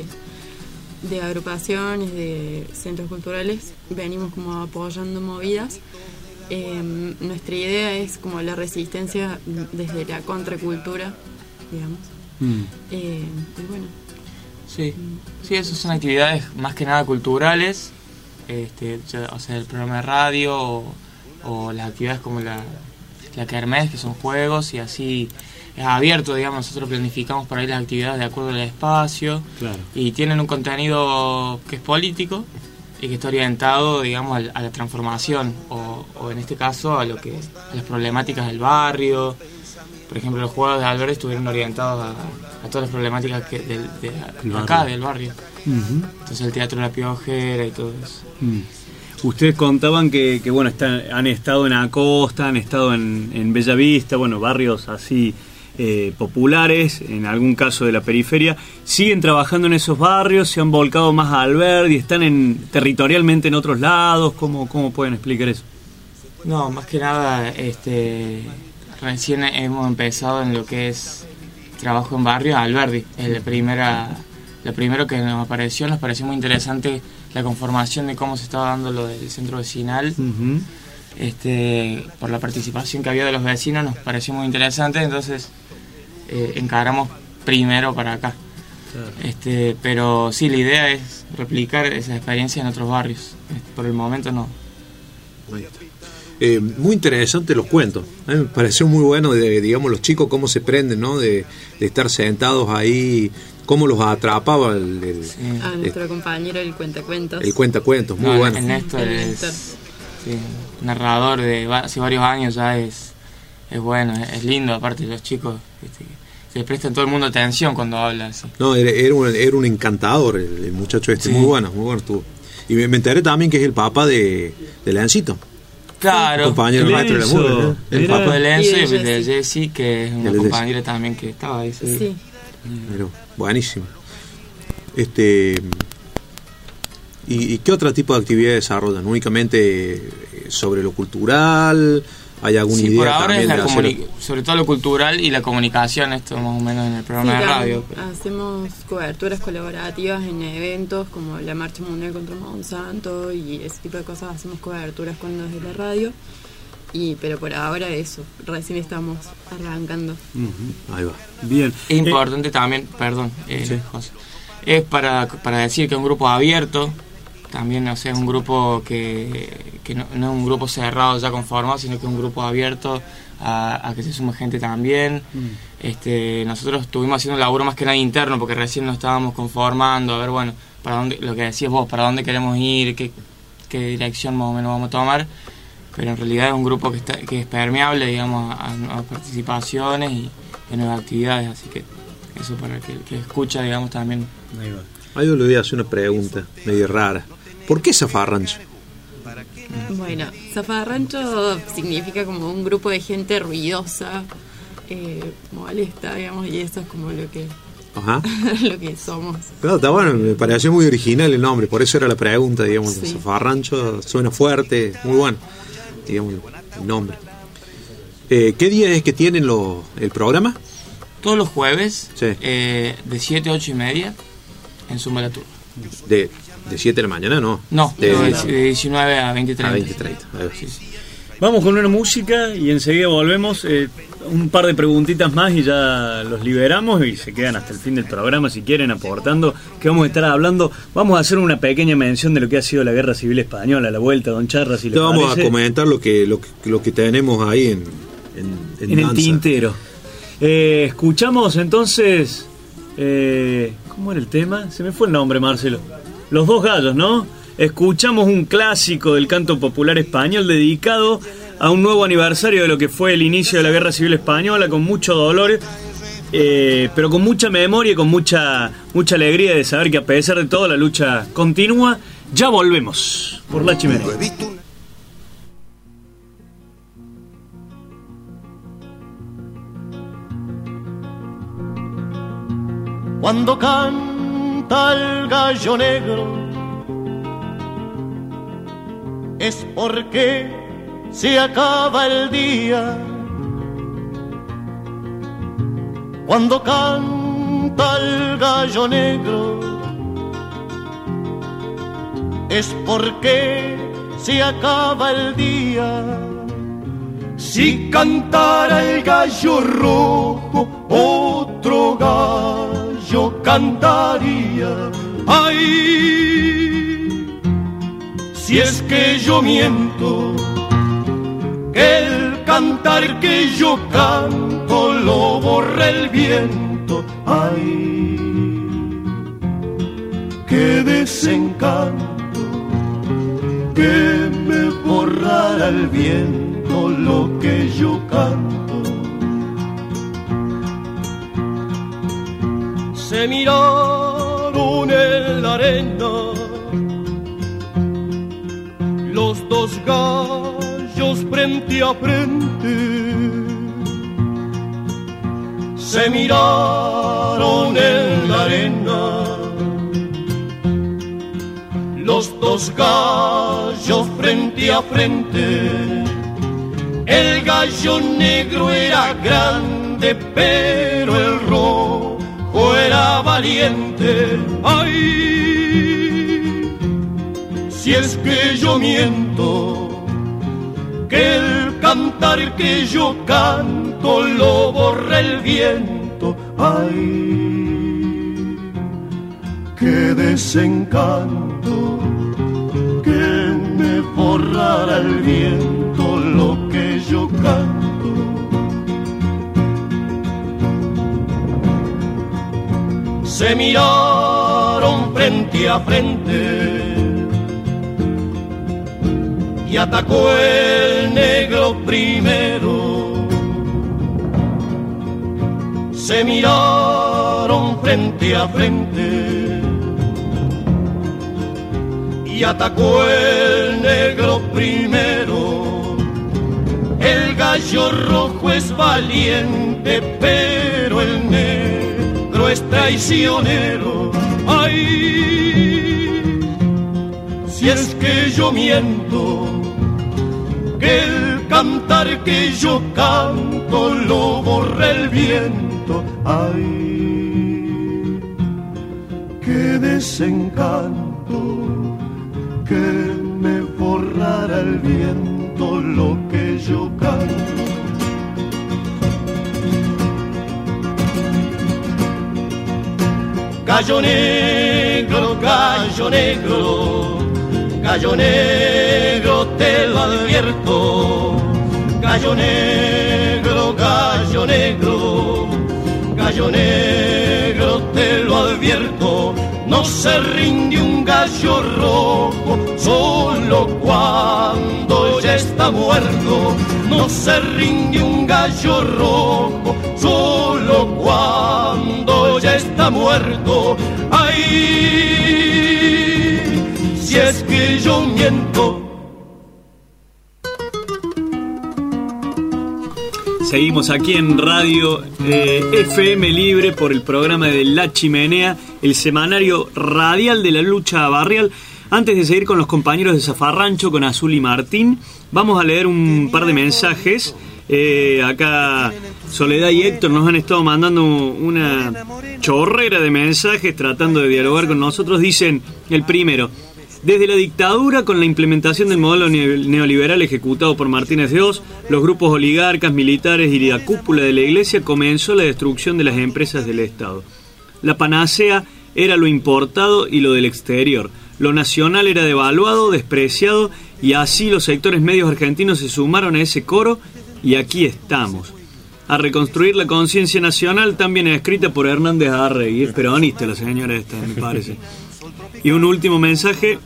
de agrupaciones, de centros culturales. Venimos como apoyando movidas. Eh, nuestra idea es como la resistencia desde la contracultura, digamos. Mm. Eh, y bueno. Sí, sí, esas son actividades más que nada culturales. Este, o sea, el programa de radio o, o las actividades como la, la kermés, que son juegos y así es abierto, digamos, nosotros planificamos para ir las actividades de acuerdo al espacio, claro. Y tienen un contenido que es político y que está orientado, digamos, a, a la transformación o, o en este caso a lo que a las problemáticas del barrio. Por ejemplo, los juegos de Alberdi estuvieron orientados a, a todas las problemáticas que de, de, de acá, del barrio. Uh-huh. Entonces el teatro La Piojera y todo eso. Uh. Ustedes contaban que, que bueno, están, han estado en Acosta, han estado en, en Bella Vista, bueno, barrios así eh, populares, en algún caso de la periferia. ¿Siguen trabajando en esos barrios? ¿Se han volcado más a Alberdi? ¿Están en, territorialmente en otros lados? ¿Cómo, cómo pueden explicar eso? No, más que nada, este... recién hemos empezado en lo que es trabajo en barrio. Alberdi es la primera, lo primero que nos apareció, nos pareció muy interesante la conformación de cómo se estaba dando lo del centro vecinal. Uh-huh. Este, por la participación que había de los vecinos nos pareció muy interesante, entonces eh, encaramos primero para acá. Claro. Este, pero sí, la idea es replicar esa experiencia en otros barrios. Por el momento no. Eh, muy interesante los cuentos. A mí me pareció muy bueno, de, digamos, los chicos cómo se prenden, ¿no? De, de estar sentados ahí, cómo los atrapaba el, el, sí. A el, nuestro compañero el cuentacuentos. El cuentacuentos, muy no, bueno. El Néstor es sí, narrador de hace varios años ya, es, es bueno, es, es lindo, aparte los chicos este, se prestan todo el mundo atención cuando habla así. No, era, era, un, era un encantador el, el muchacho este, sí. muy bueno, muy bueno estuvo. Y me, me enteré también que es el papá de, de Leancito. Claro, el compañero el maestro de la mugre, ¿no? El Era, papá de Lenzo y el de Jessy, que es una compañera también que estaba ahí. Sí. sí. Pero, buenísimo. Este, ¿y, ¿Y qué otro tipo de actividades desarrollan? ¿Únicamente sobre lo cultural? ¿Hay alguna sí, idea por ahora también es la de comuni- hacer... sobre todo lo cultural y la comunicación, esto más o menos en el programa sí, de radio. Hacemos coberturas colaborativas en eventos como la Marcha Mundial contra Monsanto y ese tipo de cosas. Hacemos coberturas con los de la radio, y pero por ahora eso, recién estamos arrancando. Uh-huh. Ahí va. Bien. Es importante eh, también, perdón, eh, sí. José, es para, para decir que es un grupo abierto. También, o sea, es un grupo que, que no, no es un grupo cerrado ya conformado, sino que es un grupo abierto a, a que se sume gente también. Mm. Este, nosotros estuvimos haciendo laburo más que nada interno, porque recién nos estábamos conformando, a ver, bueno, para dónde, lo que decías vos, para dónde queremos ir, qué, qué dirección más o menos vamos a tomar. Pero en realidad es un grupo que, está, que es permeable, digamos, a, a nuevas participaciones y a nuevas actividades, así que eso para que el que escucha, digamos, también. Ahí va. Ahí yo le voy a hacer una pregunta medio rara. ¿Por qué zafarrancho? Bueno, zafarrancho significa como un grupo de gente ruidosa, eh, molesta, digamos, y eso es como lo que Ajá. lo que somos. Claro, está bueno, me pareció muy original el nombre, por eso era la pregunta, digamos, Sí. zafarrancho suena fuerte, muy bueno, digamos, el nombre. Eh, ¿Qué día es que tienen lo, el programa? Todos los jueves, Sí. eh, de siete a ocho y media, en Zumba la Turba. De, de siete de la mañana, ¿no? No, de, no, de diecinueve a veinte treinta. A veinte treinta. Sí, sí. Vamos con una música y enseguida volvemos. Eh, un par de preguntitas más y ya los liberamos y se quedan hasta el fin del programa si quieren aportando. Que vamos a estar hablando. Vamos a hacer una pequeña mención de lo que ha sido la Guerra Civil Española, la vuelta, don Charra, si le Te vamos parece. a comentar lo que, lo, que- lo que tenemos ahí en, en, en En el danza. tintero. Eh, escuchamos entonces. Eh, ¿Cómo era el tema? Se me fue el nombre, Marcelo. Los dos gallos, ¿no? Escuchamos un clásico del canto popular español dedicado a un nuevo aniversario de lo que fue el inicio de la Guerra Civil Española, con mucho dolor, eh, pero con mucha memoria y con mucha, mucha alegría de saber que a pesar de todo la lucha continúa. Ya volvemos por La Chimenea. Cuando canta el gallo negro es porque se acaba el día. Cuando canta el gallo negro es porque se acaba el día. Si cantara el gallo rojo, otro gallo cantaría. Ay, si es que yo miento, que el cantar que yo canto lo borra el viento. Ay, qué desencanto, que me borrara el viento lo que yo canto. Se miraron en la arena los dos gallos frente a frente. Se miraron en la arena los dos gallos frente a frente. El gallo negro era grande, pero el rojo era valiente. Ay, si es que yo miento, que el cantar que yo canto lo borra el viento. Ay, qué desencanto, que me borrara el viento lo que yo canto. Se miraron frente a frente y atacó el negro primero. Se miraron frente a frente y atacó el negro primero. El gallo rojo es valiente, pero el negro es traicionero. Ay, si es que yo miento, que el cantar que yo canto lo borra el viento. Ay, qué desencanto, que me borrara el viento lo que yo canto. Gallo negro, gallo negro, gallo negro, te lo advierto. Gallo negro, gallo negro, gallo negro, te lo advierto. No se rinde un gallo rojo solo cuando ya está muerto. No se rinde un gallo rojo solo cuando ya está muerto. Ay, si es que que yo miento. Seguimos aquí en Radio eh, F M Libre por el programa de La Chimenea, el semanario radial de la lucha barrial. Antes de seguir con los compañeros de Zafarrancho, con Azul y Martín, vamos a leer un par de mensajes. Eh, acá Soledad y Héctor nos han estado mandando una chorrera de mensajes tratando de dialogar con nosotros. Dicen el primero: desde la dictadura, con la implementación del modelo neoliberal ejecutado por Martínez de Hoz, los grupos oligarcas, militares y la cúpula de la iglesia, comenzó la destrucción de las empresas del Estado. La panacea era lo importado y lo del exterior. Lo nacional era devaluado, despreciado, y así los sectores medios argentinos se sumaron a ese coro, y aquí estamos. A reconstruir la conciencia nacional, también escrita por Hernández Arregui. Es peronista la señora esta, me parece. Y un último mensaje.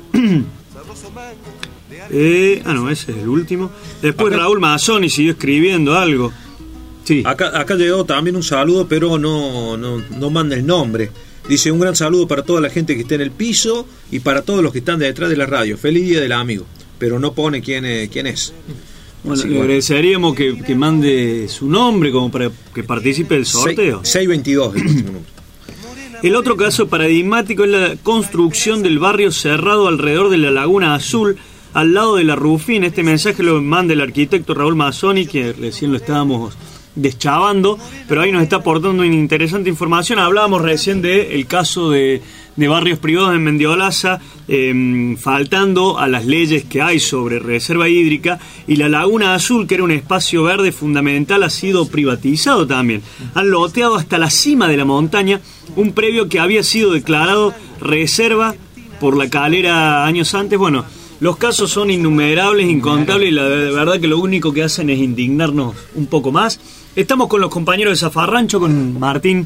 eh, ah, no, ese es el último. Después acá Raúl Mazzoni siguió escribiendo algo. Sí. Acá, acá llegó también un saludo, pero no, no, no manda el nombre. Dice: un gran saludo para toda la gente que está en el piso y para todos los que están detrás de la radio. Feliz día del amigo. Pero no pone quién es. Quién es. Bueno, le agradeceríamos que, que mande su nombre como para que participe del sorteo. seiscientos veintidós el último número. El otro caso paradigmático es la construcción del barrio cerrado alrededor de la Laguna Azul, al lado de la Rufín. Este mensaje lo manda el arquitecto Raúl Mazzoni, que recién lo estábamos deschavando, pero ahí nos está aportando una interesante información. Hablábamos recién del caso de, de barrios privados en Mendiolaza, eh, faltando a las leyes que hay sobre reserva hídrica, y la Laguna Azul, que era un espacio verde fundamental, ha sido privatizado también. Han loteado hasta la cima de la montaña un predio que había sido declarado reserva por la Calera años antes. Bueno, los casos son innumerables, incontables, y la verdad que lo único que hacen es indignarnos un poco más. Estamos con los compañeros de Zafarrancho, con Martín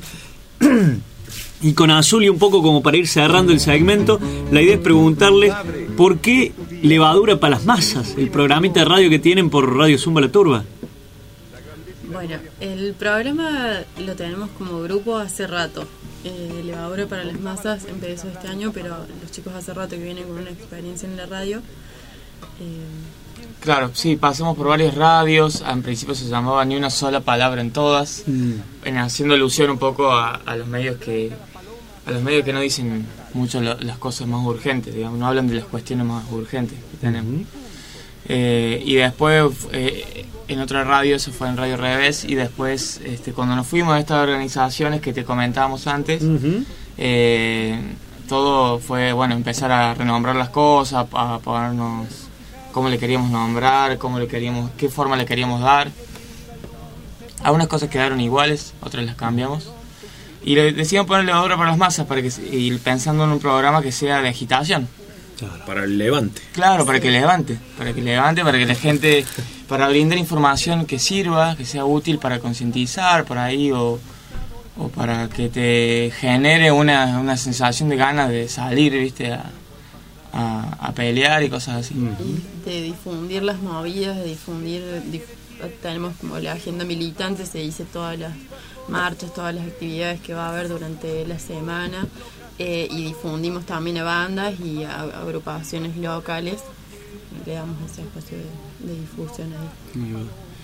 y con Azul, y un poco como para ir cerrando el segmento, la idea es preguntarle por qué Levadura para las Masas, el programita de radio que tienen por Radio Zumba La Turba. Bueno, el programa lo tenemos como grupo hace rato. Eh, Levadura para las Masas empezó este año, pero los chicos hace rato que vienen con una experiencia en la radio. Eh, Claro, sí, pasamos por varias radios. En principio se llamaba Ni Una Sola Palabra en Todas, mm. en, haciendo alusión un poco a, a los medios que a los medios que no dicen mucho lo, las cosas más urgentes, digamos, no hablan de las cuestiones más urgentes que tenemos. Mm-hmm. Eh, y después eh, en otra radio, se fue en Radio Revés, y después este, cuando nos fuimos a estas organizaciones que te comentábamos antes, mm-hmm. eh, todo fue, bueno, empezar a renombrar las cosas, a, a ponernos cómo le queríamos nombrar, cómo le queríamos, qué forma le queríamos dar. Algunas cosas quedaron iguales, otras las cambiamos. Y le decidimos ponerle Levadura para las Masas, para que, y pensando en un programa que sea de agitación. Claro, para el levante. Claro, para que levante, para que levante, para que la gente, para brindar información que sirva, que sea útil para concientizar por ahí, o, o para que te genere una, una sensación de ganas de salir, viste, a, a, a pelear y cosas así. Y de difundir las movidas, de difundir, dif, tenemos como la agenda militante, se dice todas las marchas, todas las actividades que va a haber durante la semana. Eh, y difundimos también a bandas y a, a agrupaciones locales, le damos ese espacio de, de difusión ahí.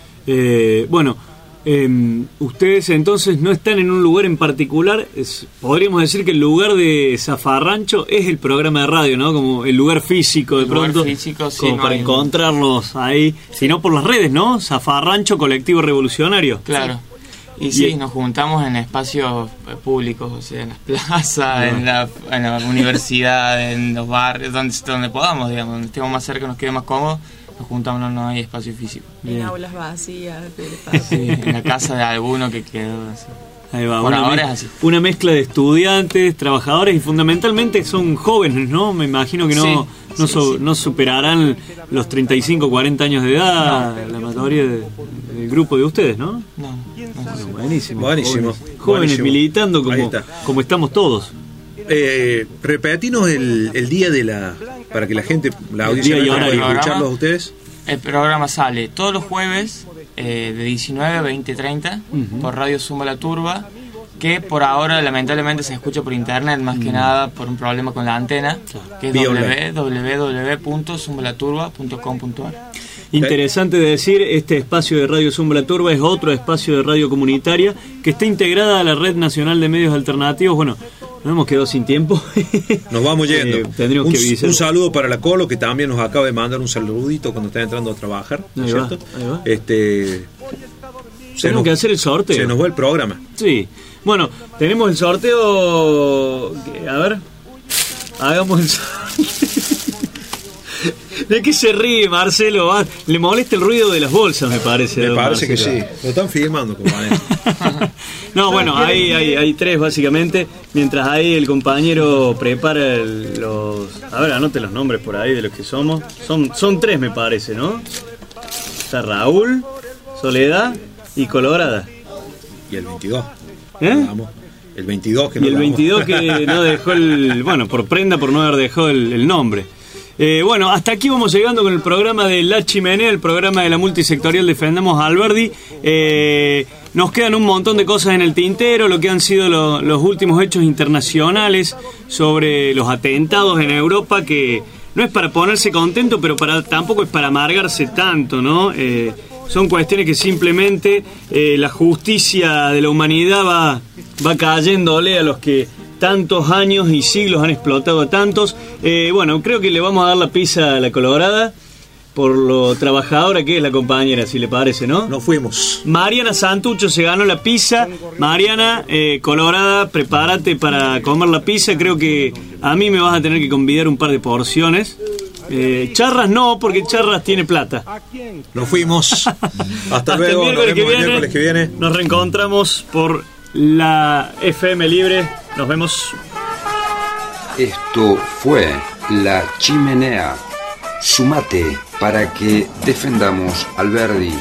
Eh, bueno, eh, ustedes entonces no están en un lugar en particular, es, podríamos decir que el lugar de Zafarrancho es el programa de radio, ¿no? Como el lugar físico de el lugar pronto, físico, sí, como no para hay... encontrarlos ahí, sino por las redes, ¿no? Zafarrancho Colectivo Revolucionario. Claro. Sí. Y sí, nos juntamos en espacios públicos, o sea, en las plazas, en la, en la universidad, en los barrios, donde, donde podamos, digamos, donde estemos más cerca, nos quede más cómodo, nos juntamos, no, no hay espacio físico. En Bien. Aulas vacías. Sí, en la casa de alguno que quedó así. Ahí va, Por una, ahora me- es así. una mezcla de estudiantes, trabajadores, y fundamentalmente son jóvenes, ¿no? Me imagino que no, Sí, no, sí, so- sí. no superarán los treinta y cinco, cuarenta años de edad, no. La mayoría de, del grupo de ustedes, ¿no? No, no Bueno, buenísimo. Buenísimo. Jóvenes, jóvenes Buenísimo. militando Ahí como, está. como estamos todos. Eh, repetinos el, el día de la... para que la gente, la El audiencia día y pueda horario. escucharlos a ustedes. El programa sale todos los jueves eh, de diecinueve a veinte treinta uh-huh. por Radio Zumba La Turba, que por ahora lamentablemente se escucha por internet, más que nada por un problema con la antena, que es doble u doble u doble u punto zumba la turba punto com punto a r. Interesante decir, este espacio de Radio Zumba la Turba es otro espacio de radio comunitaria que está integrada a la Red Nacional de Medios Alternativos. Bueno, nos hemos quedado sin tiempo. Nos vamos yendo. Eh, tendríamos un, que avisar. Un saludo para la Colo, que también nos acaba de mandar un saludito cuando está entrando a trabajar, ¿no es cierto? Ahí va. Este, Tenemos nos, que hacer el sorteo. Se nos va el programa. Sí. Bueno, tenemos el sorteo. A ver. Hagamos el sorteo. ¿De qué se ríe Marcelo? Le molesta el ruido de las bolsas, me parece. Me parece Marcelo. Que sí. Lo están filmando, compañero. No, bueno, hay, hay, hay tres básicamente. Mientras ahí el compañero prepara el, los... A ver, anote los nombres por ahí de los que somos. Son, son tres, me parece, ¿no? Está Raúl, Soledad y Colorada. Y el veintidós. ¿Eh? Vamos. El veintidós que no Y el veintidós que no dejó el... Bueno, por prenda, por no haber dejado el, el nombre. Eh, bueno, hasta aquí vamos llegando con el programa de La Chimenea, el programa de la multisectorial Defendamos a Alberdi. Eh, nos quedan un montón de cosas en el tintero, lo que han sido lo, los últimos hechos internacionales sobre los atentados en Europa, que no es para ponerse contento, pero para tampoco es para amargarse tanto, ¿no? Eh, son cuestiones que simplemente eh, la justicia de la humanidad va, va cayéndole a los que tantos años y siglos han explotado a tantos. Eh, bueno, creo que le vamos a dar la pizza a la Colorada por lo trabajadora que es la compañera, si le parece, ¿no? Nos fuimos. Mariana Santucho se ganó la pizza. Mariana, eh, Colorada, prepárate para comer la pizza. Creo que a mí me vas a tener que convidar un par de porciones. Eh, Charras no, porque Charras tiene plata. Nos fuimos. Hasta, Hasta luego, el nos vemos que viene, el miércoles que viene. Nos reencontramos por la F M Libre. Nos vemos. Esto fue La Chimenea. Sumate para que defendamos al Verdi.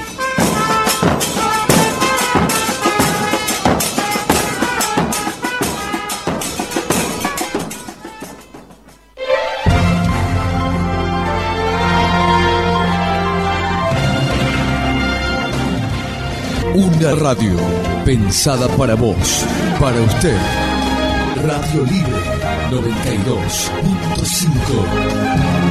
Una radio pensada para vos, para usted. Radio Libre noventa y dos punto cinco.